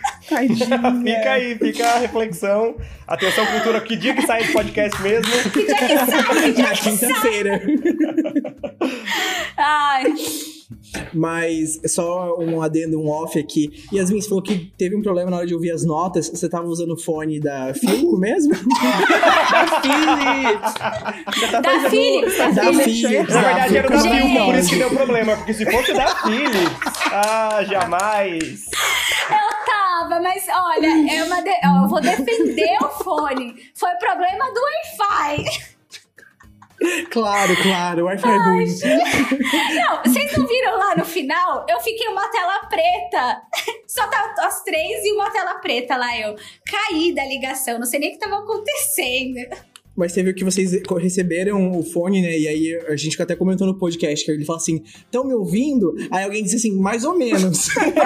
Fica a reflexão. Atenção, cultura, que dia que sai esse podcast mesmo? Que dia que sai? Na quinta-feira. Ai... Mas só um adendo, um off aqui. Yasmin, você falou que teve um problema na hora de ouvir as notas. Você tava usando o fone da Philips mesmo? Da Philips. Na verdade era da Philips, por isso que deu problema. Porque se fosse da Philips, jamais. Eu tava, mas olha, eu vou defender o fone. Foi problema do Wi-Fi. Claro, o Wi-Fi é ruim. Não, vocês não viram lá no final? Eu fiquei uma tela preta. Só tava as 3 e uma tela preta lá. Eu caí da ligação, não sei nem o que tava acontecendo. Mas você viu que vocês receberam o fone, né? E aí a gente até comentou no podcast que ele fala assim, estão me ouvindo? Aí alguém disse assim, mais ou menos.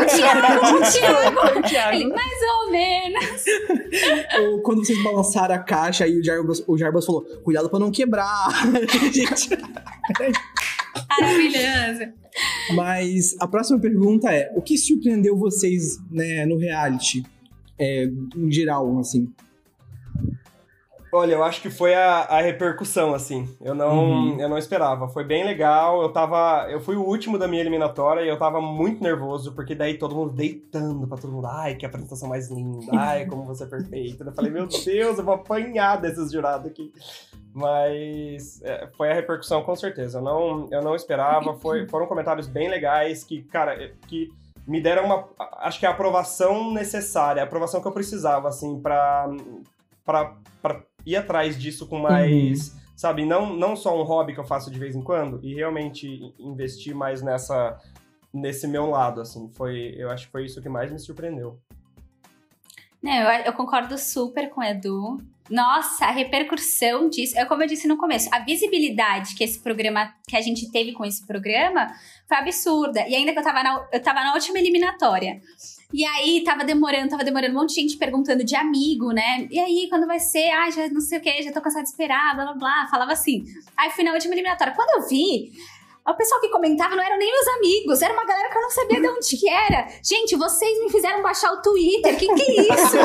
O Thiago. Ele, mais ou menos. Ou quando vocês balançaram a caixa, aí o Jarbas falou, cuidado pra não quebrar. Gente... Maravilhoso. Mas a próxima pergunta é, o que surpreendeu vocês, né, no reality? Em geral, assim. Olha, eu acho que foi a repercussão, assim. Eu não esperava. Foi bem legal. Eu fui o último da minha eliminatória e eu tava muito nervoso, porque daí todo mundo deitando pra todo mundo. Ai, que apresentação mais linda. Ai, como você é perfeita. Eu falei, meu Deus, eu vou apanhar desses jurados aqui. Mas foi a repercussão, com certeza. Eu não esperava. Foram comentários bem legais que, cara, que me deram acho que a aprovação necessária, a aprovação que eu precisava, assim, pra ir atrás disso com mais, sabe, não só um hobby que eu faço de vez em quando, e realmente investir mais nesse meu lado, assim, eu acho que foi isso que mais me surpreendeu. Não, eu concordo super com o Edu. Nossa, a repercussão disso, como eu disse no começo, a visibilidade que esse programa, que a gente teve com esse programa, foi absurda. E ainda que eu tava na última eliminatória. E aí, tava demorando, um monte de gente perguntando de amigo, né? E aí, quando vai ser? Ah, já não sei o quê, já tô cansada de esperar, blá, blá, blá. Falava assim. Aí, fui na última eliminatória. Quando eu vi, o pessoal que comentava não eram nem meus amigos, era uma galera que eu não sabia de onde que era. Gente, vocês me fizeram baixar o Twitter, que é isso?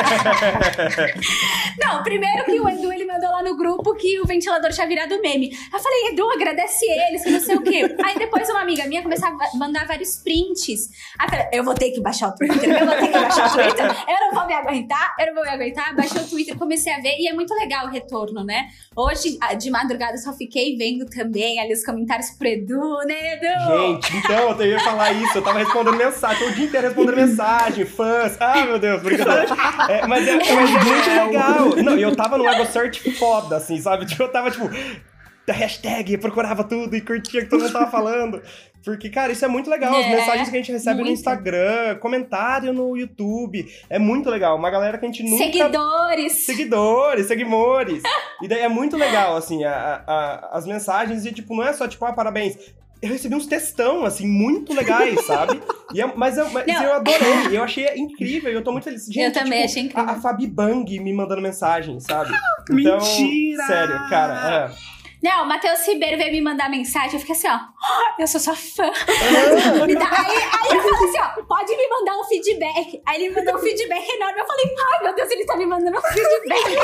Não, primeiro que o Edu, ele mandou lá no grupo que o ventilador tinha virado meme. Eu falei, Edu, agradece eles, que não sei o quê. Aí depois uma amiga minha começava a mandar vários prints. Aí eu falei, eu vou ter que baixar o Twitter, eu não vou me aguentar. Baixei o Twitter, comecei a ver, e é muito legal o retorno, né? Hoje, de madrugada, eu só fiquei vendo também ali os comentários pro Edu, né, Edu? Gente, então, eu ia falar isso. Eu tava respondendo mensagem, todo dia inteiro respondendo mensagem, fãs. Ah, meu Deus, brincadeira. Mas é muito legal. Não, eu tava num ego search foda, assim, sabe? Tipo, eu tava, da hashtag, procurava tudo e curtia o que todo mundo tava falando. Porque, cara, isso é muito legal. As mensagens que a gente recebe no Instagram, comentário no YouTube. É muito legal. Uma galera que a gente nunca... Seguidores. E daí é muito legal, assim, as mensagens. E, não é só, parabéns. Eu recebi uns textão, assim, muito legais, sabe? Mas eu adorei. Eu achei incrível. Eu tô muito feliz. Gente, eu também achei incrível. A Fabi Bang me mandando mensagem, sabe? Então, mentira! Sério, cara, Não, o Matheus Ribeiro veio me mandar mensagem, eu fiquei assim, ó, eu sou sua fã. Aí eu falei assim, ó, pode me mandar um feedback. Aí ele me mandou um feedback enorme, eu falei, ai meu Deus, ele tá me mandando um feedback.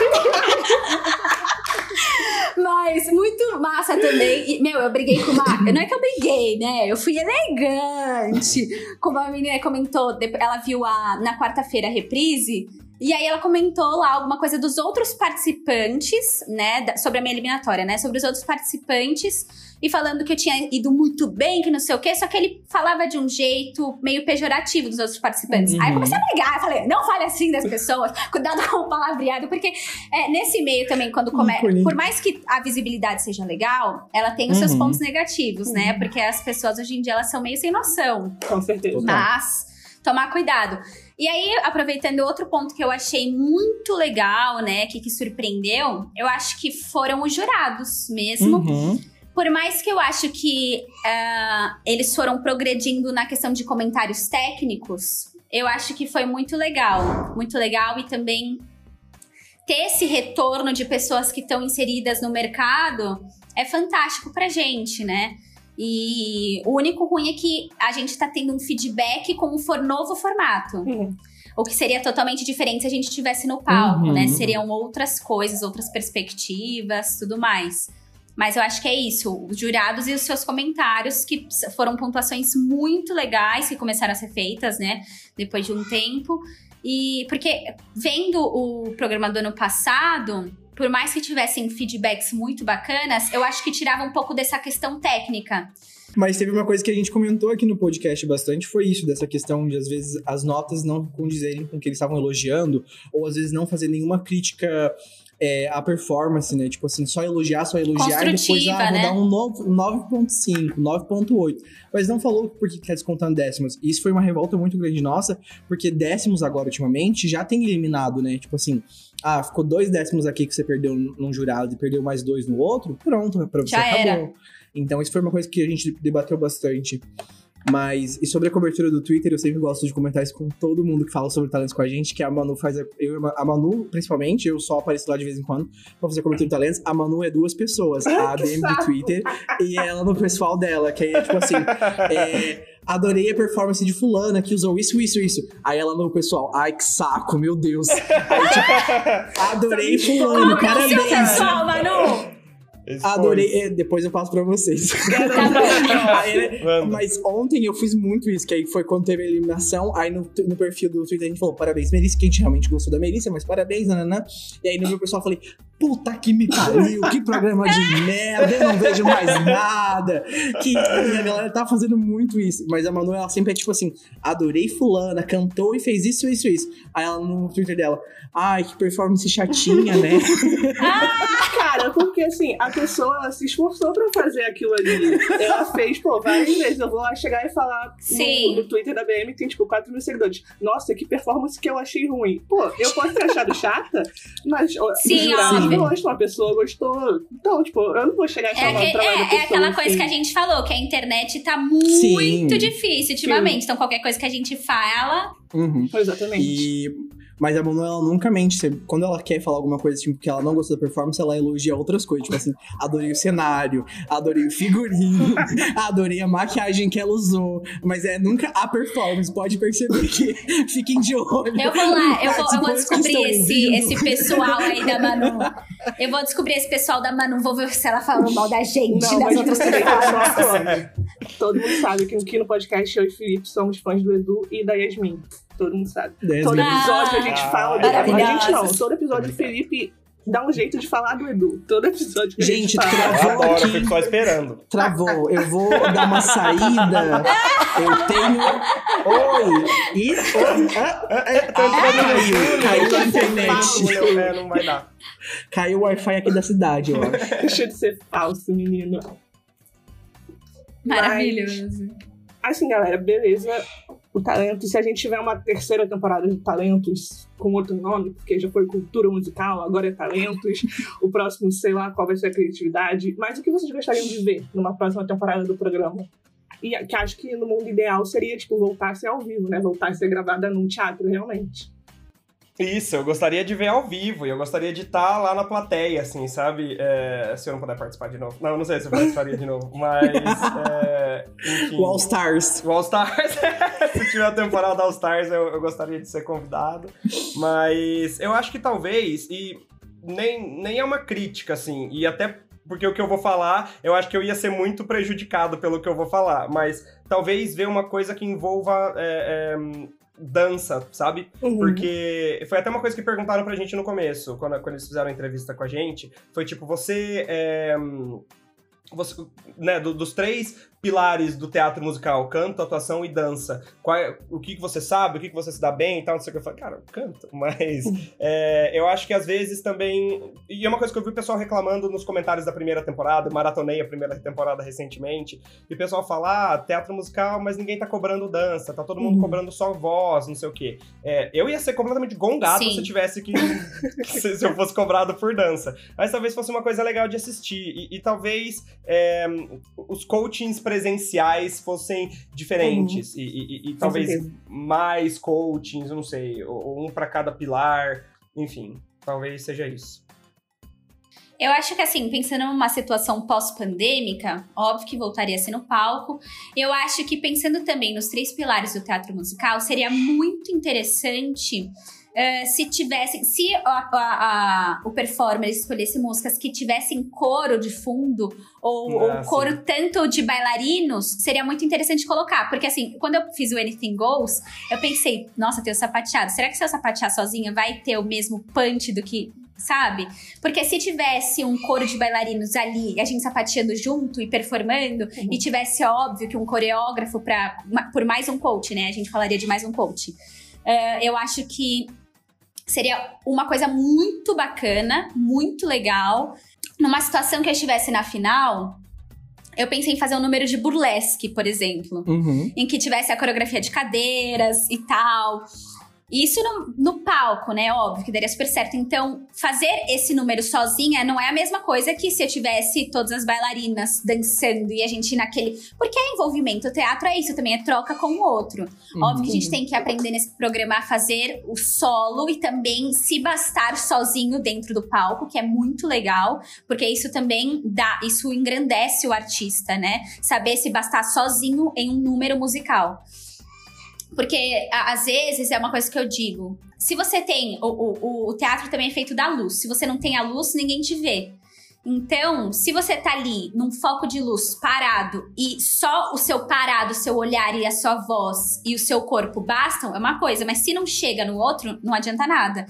Mas muito massa também. E, eu briguei com uma... Não é que eu briguei, né? Eu fui elegante. Como a menina comentou, ela viu na quarta-feira a reprise... E aí ela comentou lá alguma coisa dos outros participantes, né, sobre a minha eliminatória, né, sobre os outros participantes, e falando que eu tinha ido muito bem, que não sei o quê, só que ele falava de um jeito meio pejorativo dos outros participantes. Aí eu comecei a brigar, eu falei, não fale assim das pessoas, cuidado com o palavreado, porque nesse meio também, quando começa, por mais que a visibilidade seja legal, ela tem os seus pontos negativos, né, porque as pessoas hoje em dia, elas são meio sem noção. Com certeza. Mas, tomar cuidado. E aí, aproveitando outro ponto que eu achei muito legal, né, que surpreendeu, eu acho que foram os jurados mesmo. Por mais que eu acho que eles foram progredindo na questão de comentários técnicos, eu acho que foi muito legal. Muito legal, e também ter esse retorno de pessoas que estão inseridas no mercado é fantástico pra gente, né? E o único ruim é que a gente tá tendo um feedback com um novo formato. O que seria totalmente diferente se a gente estivesse no palco, né? Seriam outras coisas, outras perspectivas, tudo mais. Mas eu acho que é isso. Os jurados e os seus comentários, que foram pontuações muito legais que começaram a ser feitas, né? Depois de um tempo. E porque vendo o programa do ano passado... Por mais que tivessem feedbacks muito bacanas, eu acho que tirava um pouco dessa questão técnica. Mas teve uma coisa que a gente comentou aqui no podcast bastante, foi isso, dessa questão de, às vezes, as notas não condizerem com o que eles estavam elogiando, ou às vezes não fazer nenhuma crítica à performance, né? Tipo assim, só elogiar, e depois, vou dar um 9.5, 9.8. Mas não falou porque tá descontando décimos. E isso foi uma revolta muito grande nossa, porque décimos agora, ultimamente, já tem eliminado, né? Tipo assim... ficou 2 décimos aqui que você perdeu num jurado e perdeu mais 2 no outro, pronto, pra você acabou. Então isso foi uma coisa que a gente debateu bastante. Mas, e sobre a cobertura do Twitter, eu sempre gosto de comentar isso com todo mundo que fala sobre talentos com a gente, que a Manu faz, a Manu, principalmente, eu só apareço lá de vez em quando pra fazer cobertura de talentos. A Manu é 2 pessoas, a ADM do Twitter e ela no pessoal dela, que é tipo assim, adorei a performance de fulana que usou isso. Aí ela no pessoal, ai que saco, meu Deus. Aí tipo, adorei fulano, parabéns. Qual é o seu pessoal, Manu? Adorei, depois eu passo pra vocês. Mas ontem eu fiz muito isso, que aí foi quando teve a eliminação, aí no perfil do Twitter a gente falou, parabéns Melissa, que a gente realmente gostou da Melissa, mas parabéns, nananã. E aí no meu pessoal eu falei, puta que me pariu, que programa de merda, eu não vejo mais nada. E a galera tá fazendo muito isso. Mas a Manu, ela sempre é tipo assim, adorei fulana, cantou e fez isso. Aí ela no Twitter dela, ai, que performance chatinha, né? Cara, porque assim, a pessoa ela se esforçou pra fazer aquilo ali. Ela fez, várias vezes. Eu vou lá chegar e falar no Twitter da BM, tem tipo 4 mil seguidores. Nossa, que performance que eu achei ruim. Eu posso ter achado chata, mas eu gosto, uma pessoa gostou. Então, eu não vou chegar e falar o trabalho da pessoa. É aquela coisa que a gente falou, que a internet tá muito difícil ultimamente. Então, qualquer coisa que a gente fala... Exatamente. Mas a Manu, ela nunca mente. Quando ela quer falar alguma coisa, tipo, que ela não gostou da performance, ela elogia outras coisas. Tipo assim, adorei o cenário, adorei o figurino, adorei a maquiagem que ela usou. Mas nunca a performance, pode perceber que fiquem de olho. Eu vou lá, eu vou descobrir esse pessoal aí da Manu. Eu vou descobrir esse pessoal da Manu, vou ver se ela falou mal da gente, das outras pessoas. Todo mundo sabe que aqui no podcast eu e o Felipe somos fãs do Edu e da Yasmin. Todo mundo sabe. Todo episódio a gente fala do Edu. A gente não. Todo episódio o Felipe dá um jeito de falar do Edu. Todo episódio que a gente fala. Travou aqui. Eu fico só esperando. Travou. Eu vou dar uma saída. Eu tenho... Oi. Caiu a internet. Não vai dar. Caiu o Wi-Fi aqui da cidade, eu acho. Deixa de ser falso, menino. Maravilhoso. Assim, galera, beleza. O Talento, se a gente tiver uma terceira temporada de Talentos com outro nome, porque já foi Cultura Musical, agora é Talentos, o próximo, sei lá qual vai ser a criatividade, mas o que vocês gostariam de ver numa próxima temporada do programa? E que acho que no mundo ideal seria, voltar a ser ao vivo, né? Voltar a ser gravada num teatro, realmente. Isso, eu gostaria de ver ao vivo, e eu gostaria de estar lá na plateia, assim, sabe? Se eu não puder participar de novo. Não sei se eu participaria de novo, mas... enfim. O All Stars. O All Stars. Se tiver a temporada All Stars, eu gostaria de ser convidado. Mas eu acho que talvez, e nem é uma crítica, assim, e até... Porque o que eu vou falar, eu acho que eu ia ser muito prejudicado pelo que eu vou falar, mas talvez ver uma coisa que envolva... dança, sabe? Porque foi até uma coisa que perguntaram pra gente no começo, quando eles fizeram a entrevista com a gente, foi tipo, você, né, dos 3 pilares do teatro musical, canto, atuação e dança, o que você sabe, o que você se dá bem e tal, não sei o que. Eu falei, cara, eu canto, mas eu acho que às vezes também, e é uma coisa que eu vi o pessoal reclamando nos comentários da primeira temporada, eu maratonei a primeira temporada recentemente, e o pessoal fala, teatro musical, mas ninguém tá cobrando dança, tá todo mundo cobrando só voz, não sei o que. Eu ia ser completamente gongado se eu tivesse se eu fosse cobrado por dança, mas talvez fosse uma coisa legal de assistir, e talvez os coachings presenciais fossem diferentes e talvez mais coachings, eu não sei, um para cada pilar, enfim, talvez seja isso. Eu acho que assim, pensando numa situação pós-pandêmica, óbvio que voltaria a ser no palco. Eu acho que pensando também nos 3 pilares do teatro musical, seria muito interessante se o performer escolhesse músicas que tivessem coro de fundo ou coro tanto de bailarinos, seria muito interessante colocar. Porque assim, quando eu fiz o Anything Goes, eu pensei, nossa, tem o sapateado. Será que se eu sapatear sozinha vai ter o mesmo punch do que... Sabe? Porque se tivesse um coro de bailarinos ali, a gente sapateando junto e performando, e tivesse, óbvio, que um coreógrafo por mais um coach, né? A gente falaria de mais um coach. Eu acho que seria uma coisa muito bacana, muito legal. Numa situação que eu estivesse na final, eu pensei em fazer um número de burlesque, por exemplo. Em que tivesse a coreografia de cadeiras e tal. Isso no palco, né? Óbvio que daria super certo. Então, fazer esse número sozinha não é a mesma coisa que se eu tivesse todas as bailarinas dançando e a gente naquele... Porque é envolvimento. O teatro é isso também, é troca com o outro. Óbvio que a gente tem que aprender nesse programa a fazer o solo e também se bastar sozinho dentro do palco, que é muito legal, porque isso também isso engrandece o artista, né? Saber se bastar sozinho em um número musical. Porque, às vezes, é uma coisa que eu digo. Se você tem... O teatro também é feito da luz. Se você não tem a luz, ninguém te vê. Então, se você tá ali, num foco de luz, parado, e só o seu parado, o seu olhar e a sua voz e o seu corpo bastam, é uma coisa. Mas se não chega no outro, não adianta nada.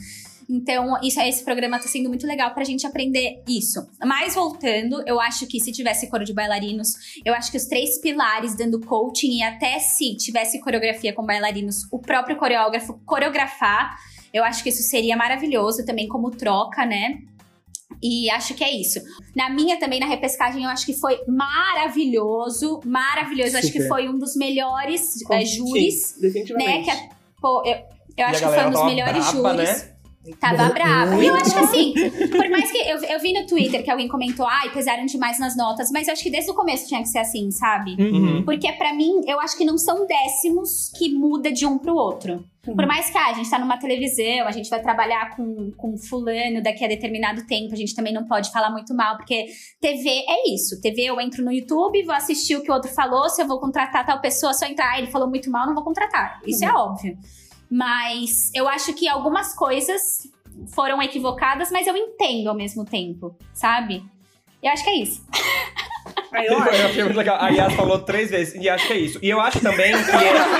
Então, esse programa tá sendo muito legal pra gente aprender isso. Mas voltando, eu acho que se tivesse coro de bailarinos, eu acho que os 3 pilares dando coaching, e até se tivesse coreografia com bailarinos, o próprio coreógrafo coreografar, eu acho que isso seria maravilhoso também como troca, né? E acho que é isso. Na minha também, na repescagem, eu acho que foi maravilhoso. Maravilhoso. Acho que foi um dos melhores júris. Sim, definitivamente. Né? Eu acho que foi um dos melhores júris. Né? Tava brava. E eu acho que assim, por mais que eu vi no Twitter que alguém comentou, pesaram demais nas notas, mas eu acho que desde o começo tinha que ser assim, sabe? Uhum. Porque pra mim, eu acho que não são décimos que muda de um pro outro. Por mais que a gente tá numa televisão, a gente vai trabalhar com fulano daqui a determinado tempo, a gente também não pode falar muito mal, porque TV é isso. TV, eu entro no YouTube, vou assistir o que o outro falou, se eu vou contratar tal pessoa, se eu entrar, ele falou muito mal, não vou contratar. Isso é óbvio. Mas eu acho que algumas coisas foram equivocadas, mas eu entendo ao mesmo tempo, sabe? Eu acho que é isso. Eu achei muito legal. A Yas falou 3 vezes, e acho que é isso. E eu acho também que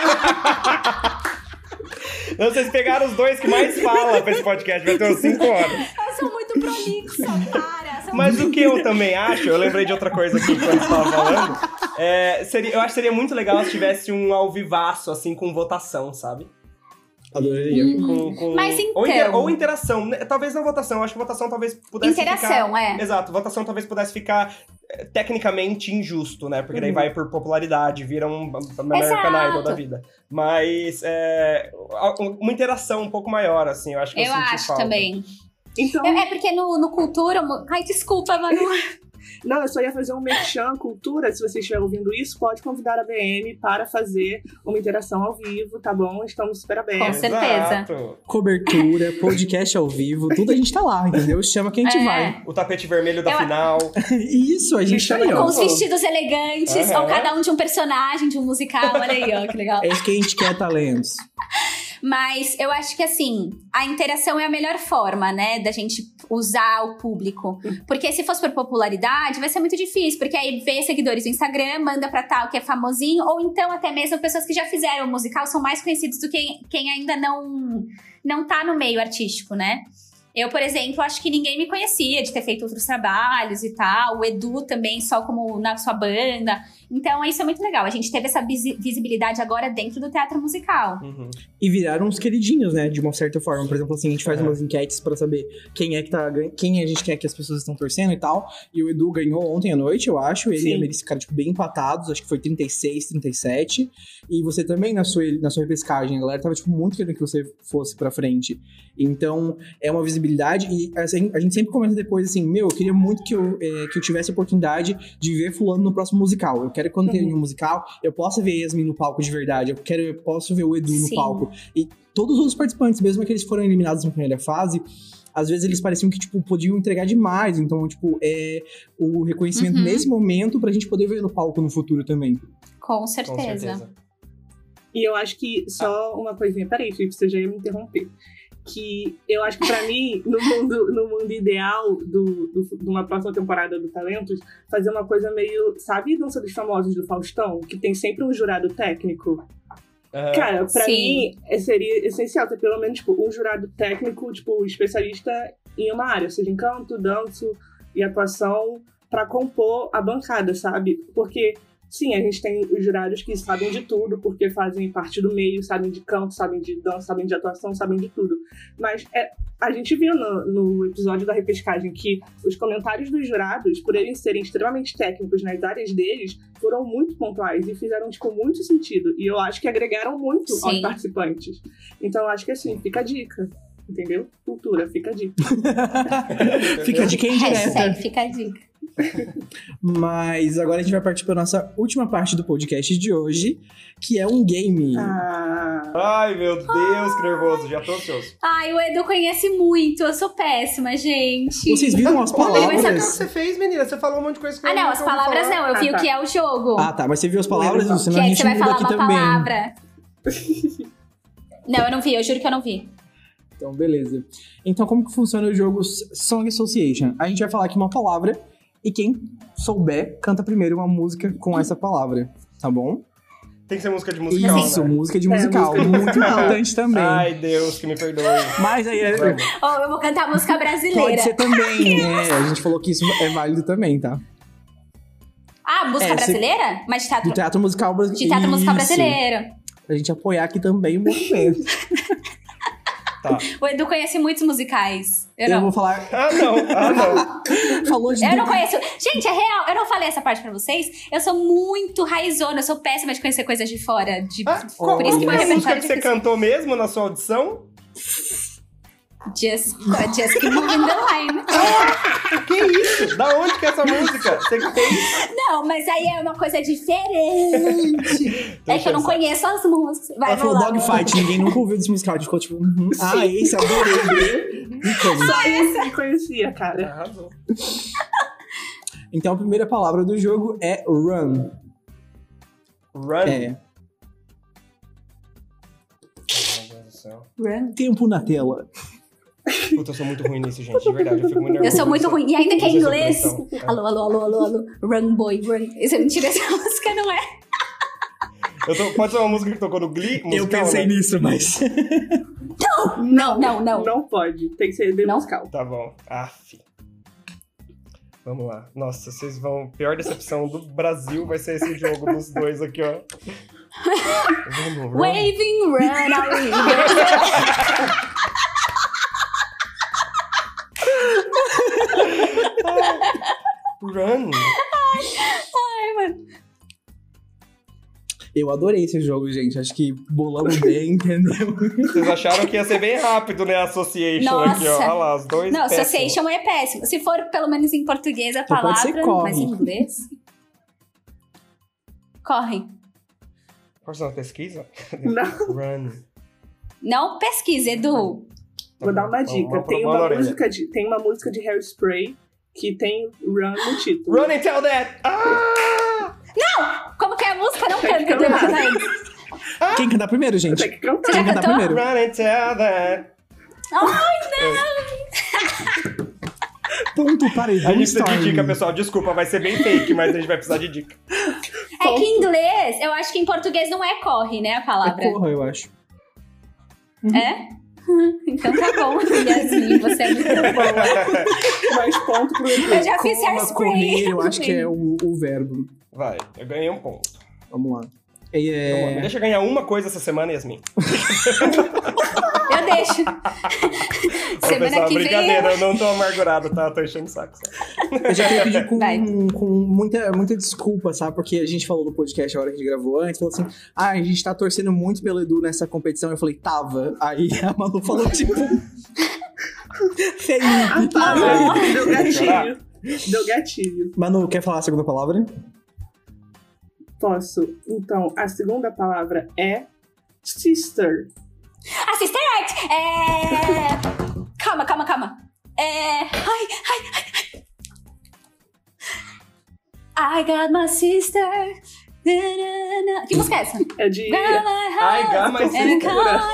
Não, vocês pegaram os 2 que mais falam pra esse podcast, vai ter uns 5 horas. Eu sou muito prolixa, cara. Mas o que eu também acho, eu lembrei de outra coisa aqui quando você tava falando, eu acho que seria muito legal se tivesse um ao vivaço, assim, com votação, sabe? Adoraria. Mas então... Ou interação. Talvez não votação. Acho que votação talvez pudesse interação, ficar... Exato. Votação talvez pudesse ficar tecnicamente injusto, né? Porque daí vai por popularidade, vira um American Idol da vida. Mas uma interação um pouco maior, assim. Eu acho que eu senti falta. Também. Então... porque no Cultura... Ai, desculpa, Manu. Não, eu só ia fazer um merchan cultura. Se você estiver ouvindo isso, pode convidar a BM para fazer uma interação ao vivo, tá bom? Estamos super abertos. Com certeza. Exato. Cobertura, podcast ao vivo, tudo a gente tá lá, entendeu? Chama que a gente vai. O tapete vermelho da final. Isso, a gente tá aí, ó. Com os vestidos elegantes, ou cada um de um personagem, de um musical. Olha aí, ó, que legal. É isso que a gente quer, talentos. Mas eu acho que, assim, a interação é a melhor forma, né, da gente usar o público. Porque se fosse por popularidade, vai ser muito difícil. Porque aí vê seguidores no Instagram, manda pra tal que é famosinho. Ou então, até mesmo, pessoas que já fizeram o musical são mais conhecidos do que quem ainda não tá no meio artístico, né? Eu, por exemplo, acho que ninguém me conhecia de ter feito outros trabalhos e tal. O Edu também, só como na sua banda. Então, isso é muito legal. A gente teve essa visibilidade agora dentro do teatro musical. Uhum. E viraram uns queridinhos, né? De uma certa forma. Por exemplo, assim, a gente faz umas enquetes pra saber quem é que tá ganhando, quem a gente quer que as pessoas estão torcendo e tal. E o Edu ganhou ontem à noite, eu acho. Ele e a Melissa ficaram, bem empatados. Acho que foi 36, 37. E você também, na sua repescagem, a galera tava, muito querendo que você fosse pra frente. Então, é uma visibilidade. E assim, a gente sempre comenta depois, assim, eu queria muito que eu tivesse a oportunidade de ver fulano no próximo musical. Eu quero que quando tenha um musical, eu possa ver Yasmin no palco de verdade. Eu posso ver o Edu no palco. E todos os outros participantes, mesmo aqueles que foram eliminados na primeira fase, às vezes eles pareciam que, podiam entregar demais. Então, o reconhecimento nesse momento pra gente poder ver no palco no futuro também. Com certeza. E eu acho que, só uma coisinha, peraí, Felipe, você já ia me interromper. Que eu acho que pra mim, no mundo ideal de uma próxima temporada do Talentos, fazer uma coisa meio, sabe, Dança dos Famosos do Faustão? Que tem sempre um jurado técnico. Cara, pra mim, seria essencial ter pelo menos, um jurado técnico, especialista em uma área, seja em canto, danço e atuação, pra compor a bancada, sabe? Porque... Sim, a gente tem os jurados que sabem de tudo, porque fazem parte do meio, sabem de canto, sabem de dança, sabem de atuação, sabem de tudo. Mas a gente viu no episódio da repescagem que os comentários dos jurados, por eles serem extremamente técnicos nas áreas deles, foram muito pontuais e fizeram, muito sentido. E eu acho que agregaram muito aos participantes. Então, eu acho que, assim, fica a dica. Entendeu? Cultura, fica a dica. Fica a dica indireta. Fica a dica. Mas agora a gente vai partir para nossa última parte do podcast de hoje, que é um game. Ai, meu Deus, que nervoso, já tô ansioso. Ai, o Edu conhece muito, eu sou péssima, gente. Vocês viram as palavras? O que você fez, menina? Você falou um monte de coisa que eu não, as palavras não, eu vi o que é o jogo. Tá, mas você viu as palavras? Senão a gente você vai falar aqui uma também. palavra. Não, eu não vi, eu juro que eu não vi. Então, beleza. Então, como que funciona o jogo Song Association? A gente vai falar aqui uma palavra e quem souber, canta primeiro uma música com essa palavra, tá bom? Tem que ser música de musical, Isso, né? música de musical. música de Muito musical. importante também. Ai, Deus, que me perdoe. Mas aí Vamos. Ou eu vou cantar música brasileira. pode ser também, né? A gente falou que isso é válido também, tá? Ah, música É, brasileira? Mas de teatro, Do teatro musical brasileiro. de teatro musical brasileiro. Pra gente apoiar aqui também o movimento. Tá. O Edu conhece muitos musicais. Eu Eu não. vou falar. Ah, não. Falou de. Eu não conheço. Gente, é real. Eu não falei essa parte pra vocês. Eu sou muito raizona. Eu sou péssima de conhecer coisas de fora. Qual Por isso que meu é a música repertório que é você difícil. cantou mesmo na sua audição? Just keep moving the line. Que isso? Da onde que é essa música? Você que fez? Não, mas aí é uma coisa diferente. É que eu não conheço as músicas. Vai, Ela falou vamos lá. Dogfight, ninguém nunca ouviu desse musical. A gente ficou tipo, ah, esse adorei. Ícone. Só esse que conhecia, cara. Arrasou. Então a primeira palavra do jogo é run. Run. É. Meu Deus do céu. Run. Tempo na tela. Puta, eu sou muito ruim nisso, gente. De verdade, eu fico muito nervoso. Eu sou muito ruim. E ainda que é Não sei se inglês. pressão. Alô, alô, alô, alô, alô. Run, boy, run. Isso é mentira, essa música não é. Pode ser uma música que tocou no Glee? Eu Musical, pensei né? nisso, mas. Não. Não pode. Tem que ser de Não? musical. Tá bom. Aff. Vamos lá. Nossa, vocês vão... Pior decepção do Brasil vai ser esse jogo dos dois aqui, ó. Vamos, run. Waving, run, away. Run. Ai, mano. Eu adorei esse jogo, gente. Acho que bolamos bem, entendeu? Vocês acharam que ia ser bem rápido, né? Association aqui, ó. Nossa. Olha lá, os dois Não, péssimos. association é péssimo. Se for pelo menos em português a Então pode ser palavra, corre. mas em inglês. Corre. Pode ser uma pesquisa? Não. Run. Não pesquisa, Edu. Vou dar uma dica. Tem uma música de Hairspray que tem Run no título. Run and tell that! Ah! Como que é a música? Não Tem que canta, Edu. cantar. Canta aí. Quem cantar primeiro, gente? Tem que cantar. Você já Quem cantar cantou? primeiro? Run and tell that! Ponto para A gente precisa de Storm. dica, pessoal. Desculpa, vai ser bem fake, mas a gente vai precisar de dica. É que em inglês, eu acho que em português não é corre, né, a palavra. É corra, eu acho. É? Então tá bom, Yasmin, você é muito boa. Mais ponto pro Edu. Eu já fiz Corra, hairspray. correr, eu acho que é o verbo. Vai, eu ganhei um ponto. Vamos lá. E Então, ó, me é... deixa ganhar uma coisa essa semana, Yasmin. Eu deixo. Ô, Semana pessoal, que vem brincadeira, eu não tô amargurado, tá? Tô enchendo o saco. Só. Eu já queria pedir Vai. com muita desculpa, sabe? Porque a gente falou no podcast a hora que a gente gravou antes, falou assim, a gente tá torcendo muito pelo Edu nessa competição. Eu falei, tava. Aí a Manu falou, tipo... Felipe, Ah, tava. deu gatilho. Deu gatilho. Manu, quer falar a segunda palavra? Posso? Então, a segunda palavra é sister. A Sister Act Calma. Ai. I got my sister. Que música é essa? É de... I got my sister.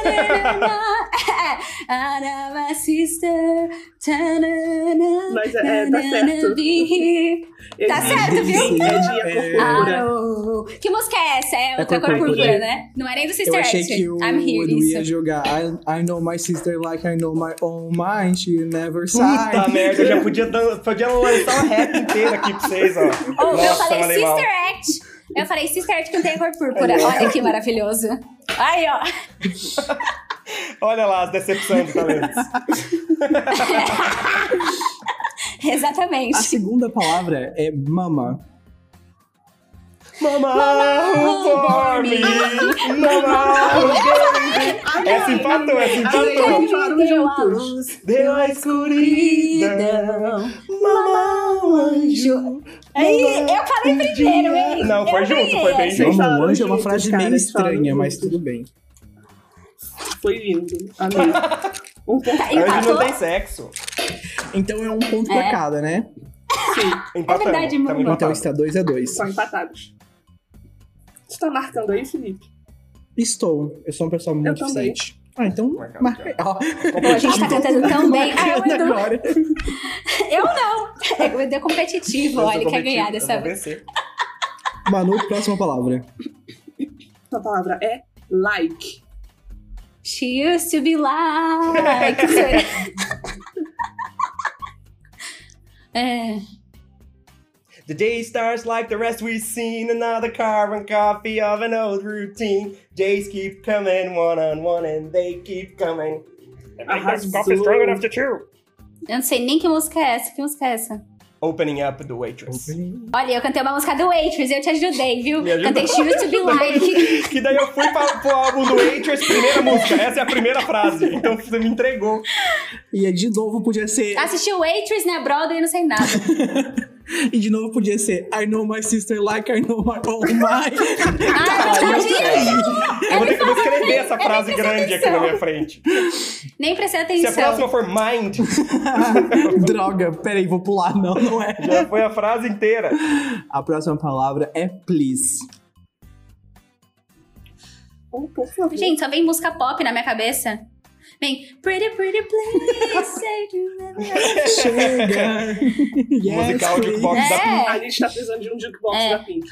I got my sister. Mas tá certo. Tá certo, viu? É de A Cor Púrpura. Oh, que música é essa? É outra Cor cor Púrpura. púrpura, né? Não é nem do Eu Sister achei Act. que o I'm here, Edu ia isso. jogar I know my sister like I know my own mind, she never Puta sighed. merda, eu já podia lançar um rap inteiro aqui pra vocês, ó. Oh, eu Nossa, falei animal. Sister Act. Eu falei Sister Act que não tem a cor púrpura. Olha que maravilhoso. Aí, ó. Olha lá as decepções de talentos. Exatamente. A segunda palavra é mama. Mama, for me. Mama, baby. Essa empatou. Ai, choram Deu a juntos. luz, Deu a escuridão. Mamão, anjo. Aí, eu falei primeiro, hein? Não, foi Eu junto, ganhei foi bem essa. junto. Vocês Mama, falaram anjo é uma juntos, frase cara, meio eles falaram estranha, mas juntos. tudo bem. Foi lindo. Amei. Um ponto. Tá, Anjo não empatou? tem sexo. Então é um ponto pra cada, né? Sim, Empatamos. verdade, Tamo mano. Então empatados. está 2-2. são empatados. Você tá marcando aí, Felipe? Estou. Eu sou uma pessoa muito também. eficiente. Ah, então Marca, marca. Ó. Pô, a gente tá cantando tão bem. Ah, eu Edu. Agora. Eu não. O Edu é competitivo, Eu ó. sou Ele quer ganhar competitivo, dessa eu vou vez. vencer. Manu, próxima palavra. próxima palavra é like. She used to be like. The day starts like the rest we've seen. Another carbon copy of an old routine. Days keep coming one on one and they keep coming. Arrasou. Strong enough to chew. Eu não sei nem que música é essa. Que música é essa? Opening up the waitress. Olha, eu cantei uma música do Waitress e eu te ajudei, viu? Me ajudou. Cantei She used to be like. Que daí eu fui pro álbum do Waitress, primeira música. Essa é a primeira frase. Então você me entregou. E de novo podia ser... Assisti o Waitress na Broadway e não sei nada. E de novo podia ser I know my sister like I know my own mind. Eu vou escrever essa frase grande aqui na minha frente. Nem prestei Se atenção. a próxima for mind, Droga, peraí, vou pular. Não é. já foi a frase inteira. A próxima palavra é please. Por favor. Gente, só vem música pop na minha cabeça. Vem pretty, pretty please, say you never... Chega. Yes, Musical please. jukebox da Pink. A gente tá precisando de um jukebox da Pink.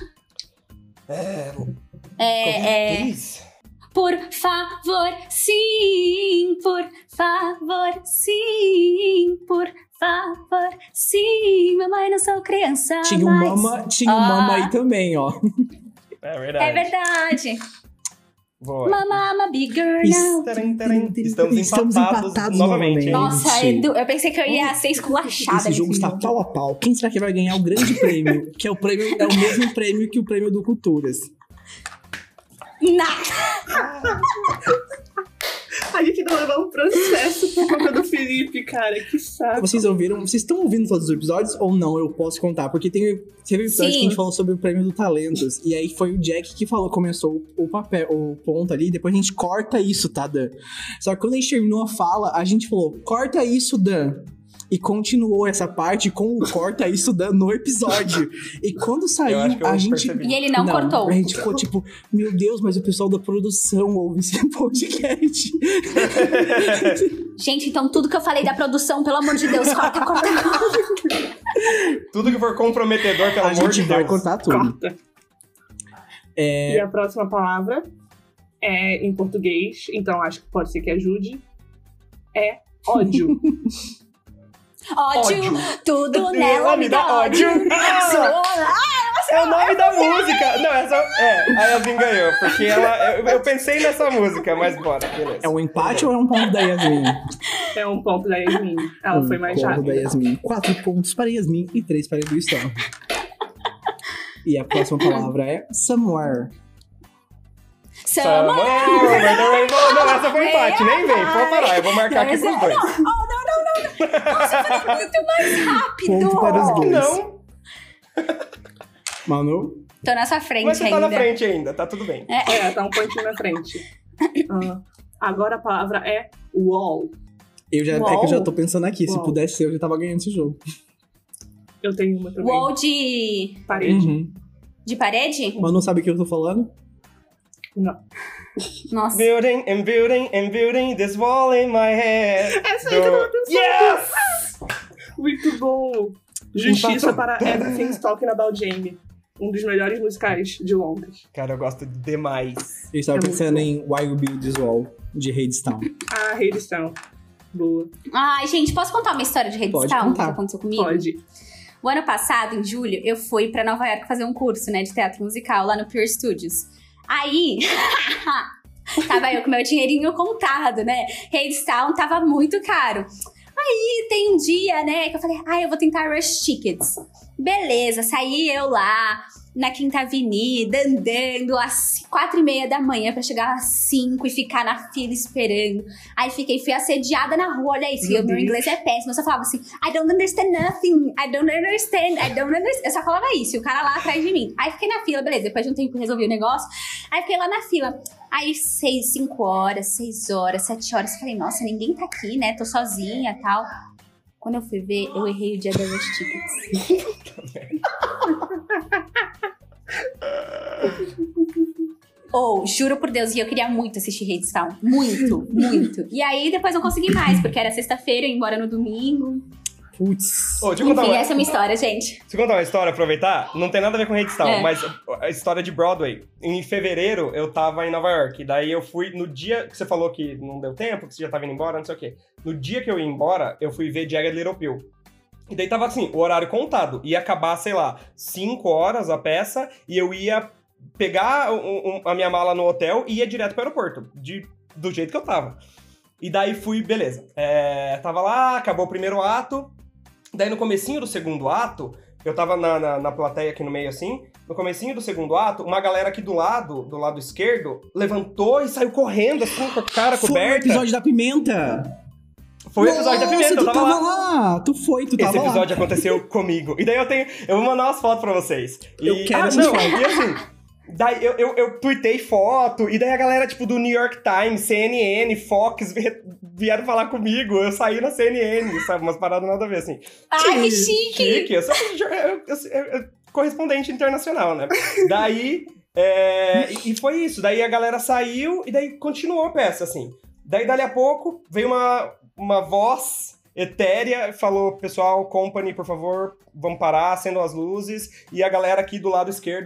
Please. Por favor, sim, por favor, sim, por favor, sim. Mamãe, não sou criança Tinha um mais. mama aí também, ó. É verdade. É verdade. Boa. Mama, I'm a big girl now. Estamos empatados novamente. Nossa, Edu, eu pensei que eu ia ser esculachada. Esse jogo está pau a pau. Quem será que vai ganhar o grande prêmio? Que é o mesmo prêmio que o prêmio do Culturas. A gente não levar um processo por conta do Felipe, cara. Que saco. Vocês ouviram? Vocês estão ouvindo todos os episódios ou não? Eu posso contar. Porque teve episódio que a gente falou sobre o prêmio do Talentos. E aí foi o Jack que começou o ponto ali. Depois a gente corta isso, tá, Dan? Só que quando a gente terminou a fala, a gente falou, corta isso, Dan. E continuou essa parte com o corta isso Dan no episódio. E quando saiu, a gente... percebi. E ele não cortou. A gente ficou tipo, meu Deus, mas o pessoal da produção ouve esse podcast. Gente, então tudo que eu falei da produção, pelo amor de Deus, corta. Tudo que for comprometedor, pelo amor de A gente vai Deus. cortar tudo. Corta. E a próxima palavra é em português, então acho que pode ser que ajude. É ódio. Ódio, tudo nela me dá ódio. É o nome da música. Não, essa a Yasmin ganhou, porque eu pensei nessa música, mas bora, beleza. É um empate ou é um ponto da Yasmin? É um ponto da Yasmin. Ela foi mais ponto rápida. da Yasmin. 4 pontos para Yasmin e 3 para Edu Storm. E a próxima palavra é somewhere. Somewhere over the rainbow. Não, essa foi empate, nem vem. Pode parar, eu vou marcar aqui pros dois. Não. Nossa, eu falei muito mais rápido. Ponto para os dois. Não, Manu? Tô na sua frente mas você ainda. tá na frente ainda, tá tudo bem. Tá um pontinho na frente. Agora a palavra é wall. É que eu já tô pensando aqui, se pudesse ser, eu já tava ganhando esse jogo. Eu tenho uma também. Wall de... Parede. Uhum. De parede? Manu sabe o que eu tô falando? Não. Nossa. Building and building and building this wall in my head. Essa aí que eu tava pensando. Yes! Muito bom. Justiça para Everything's Talking About Jamie. Um dos melhores musicais de Londres. Cara, eu gosto demais. Eu estava pensando em Why You Build This Wall, de Hadestown. Ah, Hadestown. Boa. Ai, gente, posso contar uma história de Pode Hadestown contar. que aconteceu comigo? Pode. O ano passado, em julho, eu fui pra Nova York fazer um curso, né, de teatro musical lá no Pure Studios. Aí, tava eu com meu dinheirinho contado, né? Hadestown tava muito caro. Aí tem um dia, né, que eu falei, eu vou tentar Rush Tickets. Beleza, saí eu lá na Quinta Avenida, andando às 4:30 da manhã pra chegar às 5 e ficar na fila esperando. Aí fui assediada na rua, olha isso, meu inglês é péssimo. Eu só falava assim, I don't understand nothing, I don't understand. Eu só falava isso, e o cara lá atrás de mim. Aí fiquei na fila, beleza, depois de um tempo resolvi o negócio. Aí fiquei lá na fila. Aí 5 horas, 6 horas, 7 horas, falei, nossa, ninguém tá aqui, né, tô sozinha e tal. Quando eu fui ver, eu errei o dia da Rush Tickets. Juro por Deus, e eu queria muito assistir Hadestown. Muito, muito. E aí, depois não consegui mais, porque era sexta-feira, eu ia embora no domingo. Putz. Ô, deixa eu contar Enfim, essa é a minha história, gente. Deixa eu contar uma história, aproveitar. Não tem nada a ver com Redstone, É. mas a história de Broadway. Em fevereiro, eu tava em Nova York. Daí eu fui, no dia que você falou que não deu tempo, que você já tava indo embora, não sei o quê. No dia que eu ia embora, eu fui ver Jagged Little Pill. E daí tava assim, o horário contado. Ia acabar, sei lá, 5 horas a peça, e eu ia pegar a minha mala no hotel e ia direto pro aeroporto. Do jeito que eu tava. E daí fui, beleza. Tava lá, acabou o primeiro ato. Daí no comecinho do segundo ato, eu tava na plateia aqui no meio assim, no comecinho do segundo ato, uma galera aqui do lado esquerdo, levantou e saiu correndo assim, com a cara Foi o coberta. episódio da pimenta. Foi o episódio da pimenta, eu tu tava lá. Tu tava Esse lá. episódio aconteceu comigo. E daí eu vou mandar umas fotos pra vocês. Eu quero essas fotos. E assim, daí eu tuitei foto, e daí a galera, tipo, do New York Times, CNN, Fox, vieram falar comigo. Eu saí na CNN, sabe? Umas paradas nada a ver, assim. Ai, que chique! Chique, eu sou correspondente internacional, né? Daí, e foi isso. Daí a galera saiu, e daí continuou a peça, assim. Daí, dali a pouco, veio uma voz etérea, falou, pessoal, company, por favor, vamos parar, acendam as luzes, e a galera aqui do lado esquerdo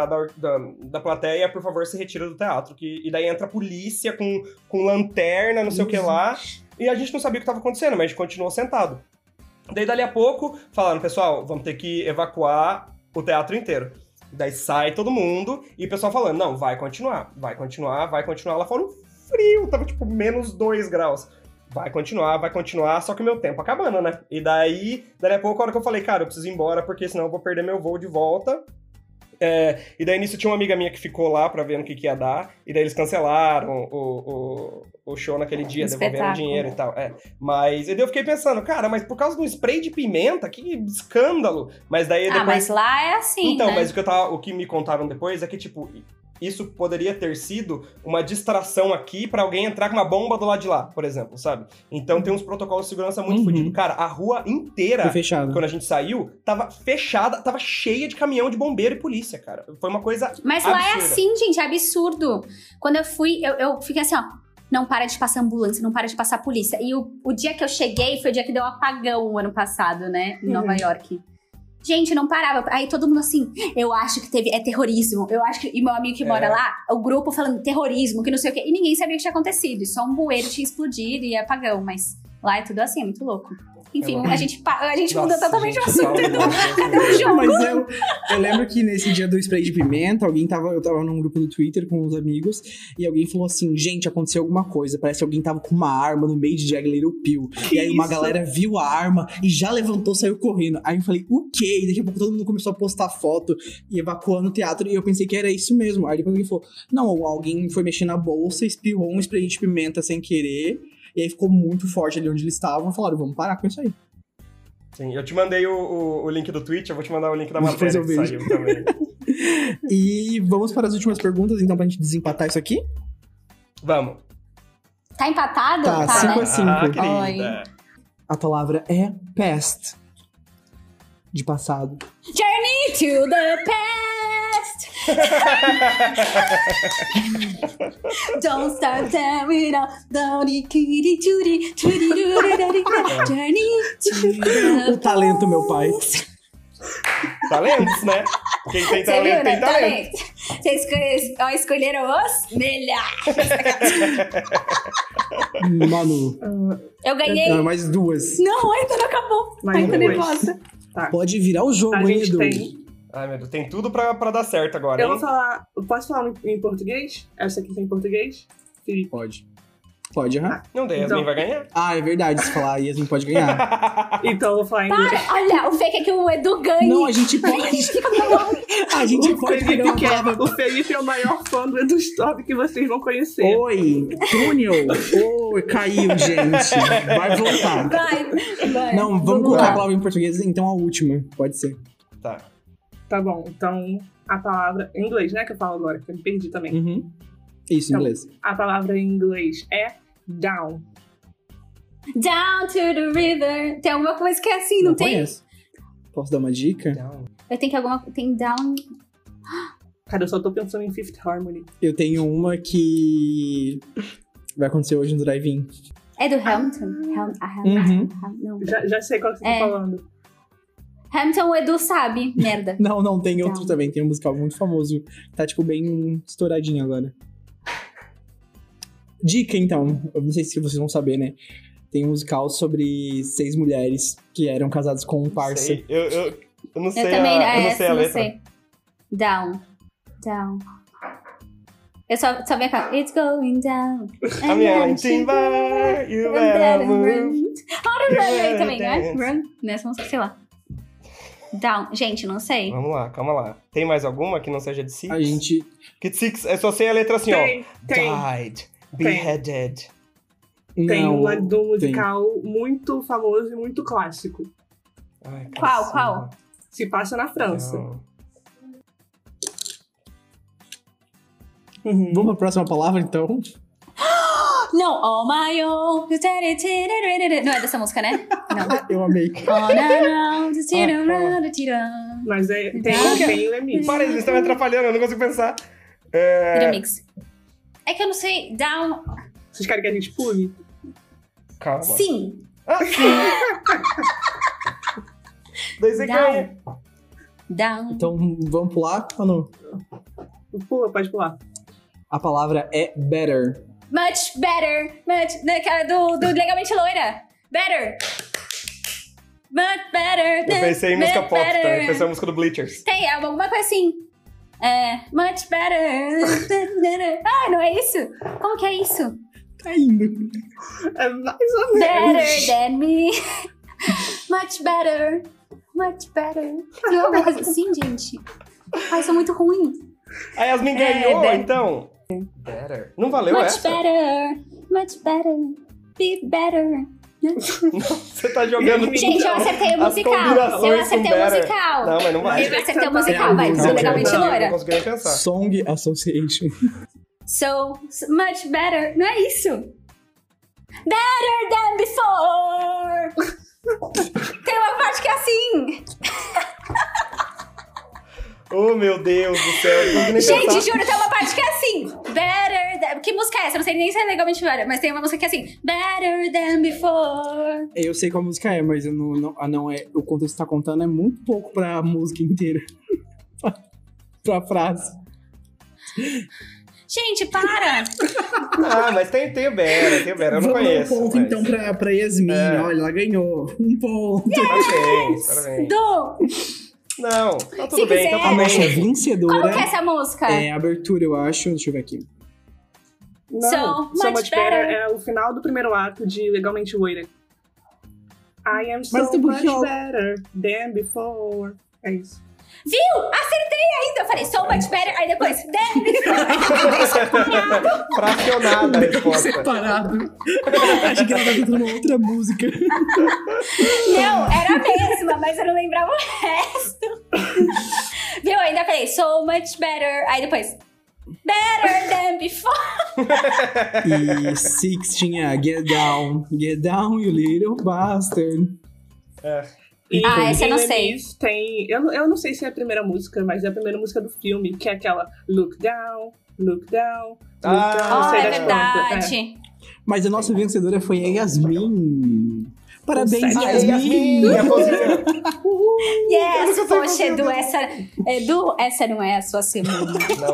da plateia, por favor, se retira do teatro. E daí entra a polícia com lanterna, não sei o que lá, e a gente não sabia o que estava acontecendo, mas a gente continuou sentado. Daí, dali a pouco, falaram, pessoal, vamos ter que evacuar o teatro inteiro. Daí sai todo mundo, e o pessoal falando, não, vai continuar. Lá fora um frio, tava tipo menos 2 graus. Vai continuar, só que o meu tempo acabando, né? E daí a pouco, a hora que eu falei, cara, eu preciso ir embora, porque senão eu vou perder meu voo de volta. E daí nisso tinha uma amiga minha que ficou lá pra ver no que ia dar, e daí eles cancelaram o show naquele dia, devolvendo dinheiro e tal. Mas e daí eu fiquei pensando, cara, mas por causa do spray de pimenta, que escândalo! Mas daí depois... mas lá é assim, Então, né? mas o que me contaram depois é que, tipo, isso poderia ter sido uma distração aqui pra alguém entrar com uma bomba do lado de lá, por exemplo, sabe? Então tem uns protocolos de segurança muito fodidos. Cara, a rua inteira, Foi fechado. quando a gente saiu, tava fechada, tava cheia de caminhão de bombeiro e polícia, cara. Foi uma coisa Mas absurda. lá é assim, gente, é absurdo. Quando eu fui, eu fiquei assim, ó. Não para de passar ambulância, não para de passar polícia. E o dia que eu cheguei foi o dia que deu um apagão o ano passado, né? Em Nova York. Gente, não parava. Aí todo mundo assim, eu acho que é terrorismo. Eu acho que... E meu amigo que mora lá, o grupo falando terrorismo, que não sei o quê. E ninguém sabia o que tinha acontecido. E só um bueiro tinha explodido e apagão. Mas lá é tudo assim, é muito louco. Enfim, a gente muda totalmente o assunto. Cadê o jogo? Mas eu lembro que nesse dia do spray de pimenta, eu tava num grupo do Twitter com uns amigos, e alguém falou assim, gente, aconteceu alguma coisa, parece que alguém tava com uma arma no meio de Jagged Little Pill. E aí uma galera viu a arma e já levantou, saiu correndo. Aí eu falei, o quê? E daqui a pouco todo mundo começou a postar foto e evacuando o teatro, e eu pensei que era isso mesmo. Aí depois alguém falou, não, alguém foi mexer na bolsa, espirrou um spray de pimenta sem querer, e aí ficou muito forte ali onde eles estavam, e falaram, vamos parar com isso aí. Sim, eu te mandei o link do Tweet, eu vou te mandar o link da Depois matéria eu que vejo. saiu também. E vamos para as últimas perguntas, então, pra gente desempatar isso aqui? Vamos. Tá empatado? Tá, Tá, 5 né? a 5. Ah, querida. A palavra é past. De passado. Journey to the past. Don't start there without Journey to the O talento, meu pai. Talentos, né? Quem tem Você viu, talento, né? tem talento. Vocês escolheram os melhores. Manu. Eu ganhei. Não, mais 2. Não, ainda não acabou. Mais Ainda duas. nervosa. Tá. Pode virar o jogo, A hein, gente Edu? tem... Ai, meu Deus, tem tudo pra dar certo agora, Eu hein? vou falar... Posso falar em português? Essa aqui tem em português? Felipe. Pode errar. Não, daí Então. Yasmin vai ganhar. Ah, é verdade. Se falar, Yasmin pode ganhar. Então eu vou falar em inglês. Olha, o fake é que o Edu ganha. Não, a gente pode. Fica melhor. A gente O pode pegar Felipe, uma palavra. o Felipe é o maior fã do Edu Stop que vocês vão conhecer. Oi, túnel. Oi, caiu, gente. Vai voltar. Vai. Não, vamos colocar a palavra em português, então a última. Pode ser. Tá. Tá bom, então a palavra em inglês, né, que eu falo agora, que eu me perdi também. Uhum. Isso, em Então, inglês. A palavra em inglês é down. Down to the river. Tem alguma coisa que é assim, não tem? Conheço. Posso dar uma dica? Eu tenho que alguma... Tem down... Cara, eu só tô pensando em Fifth Harmony. Eu tenho uma que vai acontecer hoje no drive-in. É do Hamilton? Não. Já sei qual que você tá falando. Hamilton, o Edu sabe. Merda. Não, tem outro também. Tem um musical muito famoso. Tá, tipo, bem estouradinho agora. Dica, então. Eu não sei se vocês vão saber, né? Tem um musical sobre 6 mulheres que eram casadas com um parça. Sei. Eu não sei, Eu também, eu não sei a não letra. sei. Down. Eu só vi aquela. It's going down. A minha timber, you better move. Run também, né? Run. Nessa música, sei lá. Down. Gente, não sei. Vamos lá, calma lá. Tem mais alguma que não seja de Six? A gente... Que Six, eu só sei a letra assim, Tem. ó. Died, beheaded. Tem Não, uma do musical muito famoso e muito clássico. Ai, Qual? caramba. Se passa na França. Não. Vamos pra próxima palavra, então? Não, all my own. Não é dessa música, né? Não. Eu amei. Mas tem o remix. Para, eles estão me atrapalhando, eu não consigo pensar. Remix. É que eu não sei. Down. Vocês querem que a gente pule? Calma. Sim. Daí você ganha. Down. Então, vamos pular ou não? Pula, pode pular. A palavra é better. Much better. Daquela do Legalmente Loira. Better. Much better. Eu pensei em música pop better. também, pensei em música do Bleachers. Tem alguma coisa assim. Much better. Ah, não é isso? Como que é isso? Tá indo. É mais ou menos. Better than me. Much better. Much better. Não é alguma coisa assim, gente? Ai, sou muito ruim. A Yasmin ganhou, better. então. Better. Não valeu Much essa? better. Much better. Be better. Você tá jogando... Gente, eu acertei o As musical. combinações Eu acertei são o better. musical. Não, mas não vai. Eu acertei o musical, vai. Não, Do Legalmente Não Loira. consegui nem pensar. Song Association. So much better. Não é isso? Better than before. Tem uma parte que é assim. Oh, meu Deus do céu. Eu não consegui nem Gente, pensar. juro, tem uma parte que é assim. Better than... Que música é essa? Eu não sei nem se é Legalmente Loira, mas tem uma música que é assim. Better than before. Eu sei qual música é, mas eu não é. O contexto que tá contando é muito pouco pra música inteira. Pra frase. Gente, para. Ah, mas tem o Better, eu não conheço. Vamos dar um ponto, mas... então, pra Yasmin. É. Olha, ela ganhou. Um ponto. Parabéns. Do. Não, tá tudo Se bem, quiser. tá A tudo nossa bem. vencedora Como que é essa música? é a abertura, eu acho. Deixa eu ver aqui. Não, So much better. É o final do primeiro ato de Legalmente Loira. I am so Mas tem much porque better than before. É isso. Viu? Acertei ainda. Eu falei so much better. Aí depois, than before. Fracionada a resposta. Separado. Acho que ela tá cantando uma outra música. Não, era a mesma, mas eu não lembrava o resto. Viu? Eu ainda falei so much better. Aí depois, better than before. E Six tinha Get Down, You Little Bastard. E essa eu não em sei. Remix tem... Eu não sei se é a primeira música, mas é a primeira música do filme, que é aquela Look Down, Look Down, Look Down. Oh, sei é das quantas. verdade. Mas a nossa vencedora foi a Yasmin. Parabéns, Com Ai, Yasmin! minha cozinha. Yes, nunca sei poxa, Edu, essa não é a sua semana. Não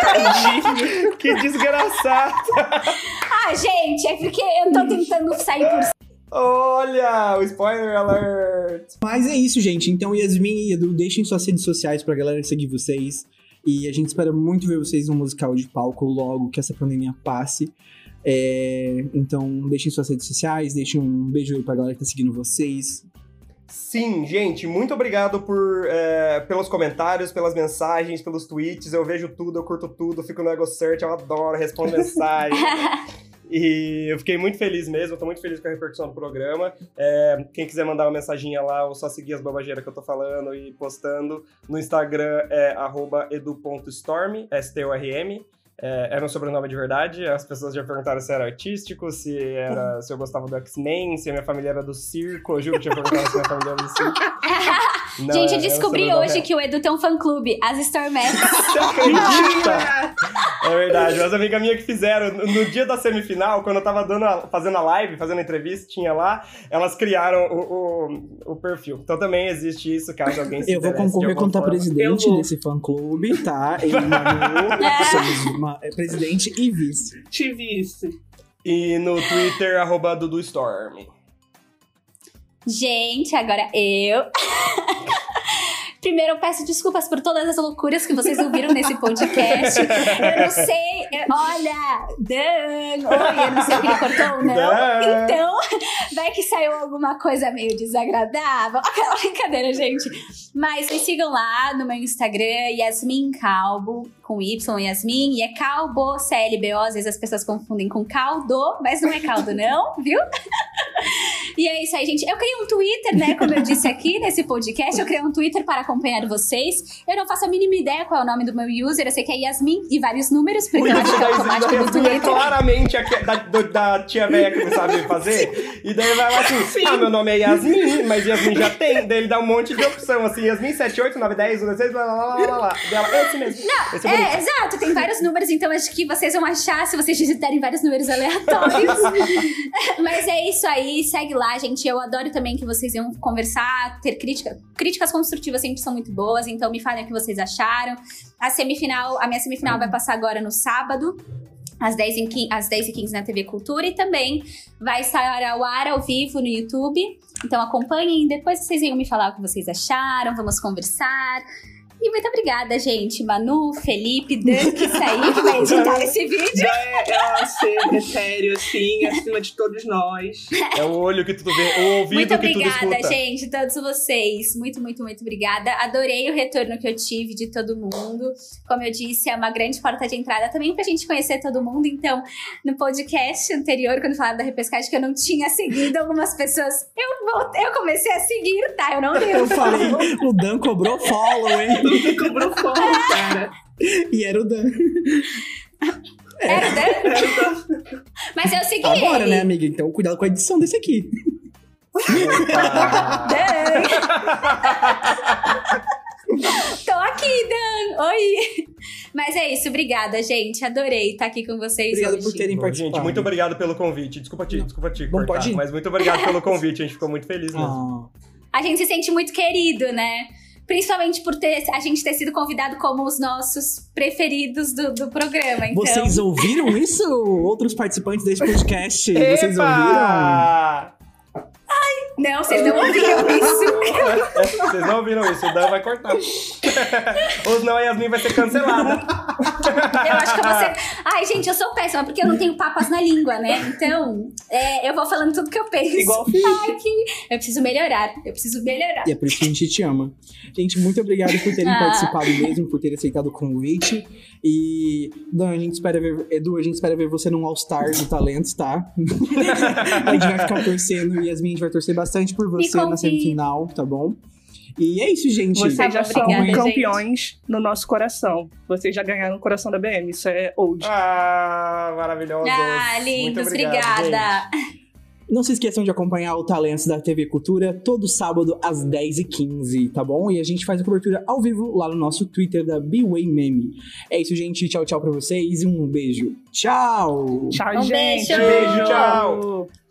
é. Que desgraçado. Ah, gente, é porque eu tô tentando sair por cima. Olha, o spoiler alert. Mas é isso, gente. Então, Yasmin e Edu, deixem suas redes sociais pra galera seguir vocês. E a gente espera muito ver vocês no musical de palco logo que essa pandemia passe. Então, deixem suas redes sociais, deixem um beijo aí pra galera que tá seguindo vocês. Sim, gente, muito obrigado pelos comentários, pelas mensagens, pelos tweets. Eu vejo tudo, eu curto tudo, fico no Ego Search, eu adoro, respondo mensagem. E eu fiquei muito feliz mesmo, eu tô muito feliz com a repercussão do programa. Quem quiser mandar uma mensaginha lá, ou só seguir as bobageiras que eu tô falando e postando. No Instagram é @edu.storm, S-T-O-R-M. É meu sobrenome de verdade. As pessoas já perguntaram se era artístico, se eu gostava do X-Men, se a minha família era do circo. Eu juro que tinha perguntado se a minha família era do circo. Não, Gente, eu é descobri o sobrenome hoje que o Edu tem um fã-clube, as Stormats. Você acredita? É verdade, umas amigas minhas que fizeram, no dia da semifinal, quando eu tava fazendo a live, fazendo a entrevista, tinha lá, elas criaram o perfil. Então também existe isso, caso alguém se Eu vou interesse de concorrer alguma contra a forma. presidente desse fã-clube, tá? Eu e Manu somos presidente e vice. Te visse. E no Twitter, @DuduStorm. Gente, agora eu. Primeiro, eu peço desculpas por todas as loucuras que vocês ouviram nesse podcast. Eu não sei. Olha, Dan! Oi, eu não sei o que ele cortou ou não. Dan. Então, vai que saiu alguma coisa meio desagradável. Aquela brincadeira, gente. Mas me sigam lá no meu Instagram, Yasmin Calbo, com Y, Yasmin. E é Calbo, CLBO. Às vezes as pessoas confundem com caldo, mas não é caldo, não, viu? E é isso aí, gente. Eu criei um Twitter, né? Como eu disse aqui nesse podcast, eu criei um Twitter para acompanhar vocês. Eu não faço a mínima ideia qual é o nome do meu user. Eu sei que é Yasmin e vários números, porque eu acho que é automático do Yasmin é Twitter. claramente da tia velha que não sabe fazer. E daí vai lá assim, meu nome é Yasmin, mas Yasmin já tem. Daí ele dá um monte de opção, assim, Yasmin 78910, 16, lá. Dela, esse mesmo. Não, esse é exato, tem vários números, então acho que vocês vão achar se vocês digitarem vários números aleatórios. Mas é isso aí, segue lá, gente. Eu adoro também que vocês iam conversar, ter críticas construtivas sempre são muito boas, então me falem o que vocês acharam. A minha semifinal vai passar agora no sábado, às 10h15 na TV Cultura, e também vai estar ao ar, ao vivo no YouTube. Então acompanhem, depois vocês iam me falar o que vocês acharam, vamos conversar. E muito obrigada, gente. Manu, Felipe, Dan, que saiu, que vai editar esse vídeo. É um ser etéreo, assim, acima de todos nós. É o olho que tudo vê, o ouvido Muito que tudo obrigada, escuta. gente, todos vocês. Muito, muito, muito obrigada. Adorei o retorno que eu tive de todo mundo. Como eu disse, é uma grande porta de entrada também pra gente conhecer todo mundo. Então, no podcast anterior, quando falava da repescagem, que eu não tinha seguido algumas pessoas, eu comecei a seguir, tá? Eu não dei. Eu falei, o Dan cobrou follow, hein? Tudo cobrou fome, cara. E era o Dan. Era o Dan? Mas eu segui Agora, ele. né, amiga? Então, cuidado com a edição desse aqui. Dan! Tô aqui, Dan! Oi! Mas é isso, obrigada, gente. Adorei estar aqui com vocês Obrigado hoje. por terem Bom, participado. gente, muito obrigado pelo convite. Desculpa te Bom, cortar, pode ir? mas muito obrigado pelo convite. A gente ficou muito feliz mesmo. Ah, A gente se sente muito querido, né? Principalmente por a gente ter sido convidado como os nossos preferidos do programa. Então... Vocês ouviram isso? Outros participantes desse podcast, vocês ouviram? Epa! Não, vocês não ouviram isso. Vocês não ouviram isso, o Dan vai cortar. Ou senão a Yasmin vai ser cancelada. Eu acho que eu vou ser... Ai, gente, eu sou péssima, porque eu não tenho papas na língua, né? Então, eu vou falando tudo que eu penso. Igual Ai, eu preciso melhorar. E é por isso que a gente te ama. Gente, muito obrigado por terem participado mesmo, por terem aceitado o convite. E, Dan, a gente espera ver... Edu, a gente espera ver você num All-Star do Talentos, tá? A gente vai ficar torcendo, e Yasmin, a gente vai torcer bastante por você na semifinal, tá bom? E é isso, gente. Vocês já são Obrigada, campeões no nosso coração. Vocês já ganharam o coração da BM, isso é old. Ah, maravilhosos. Ah, lindos, Muito obrigado, obrigada. gente. Não se esqueçam de acompanhar o Talentos da TV Cultura todo sábado às 10h15, tá bom? E a gente faz a cobertura ao vivo lá no nosso Twitter da B-Way Meme. É isso, gente. Tchau, tchau pra vocês e um beijo. Tchau! Tchau, Um gente. beijo. Beijo, tchau.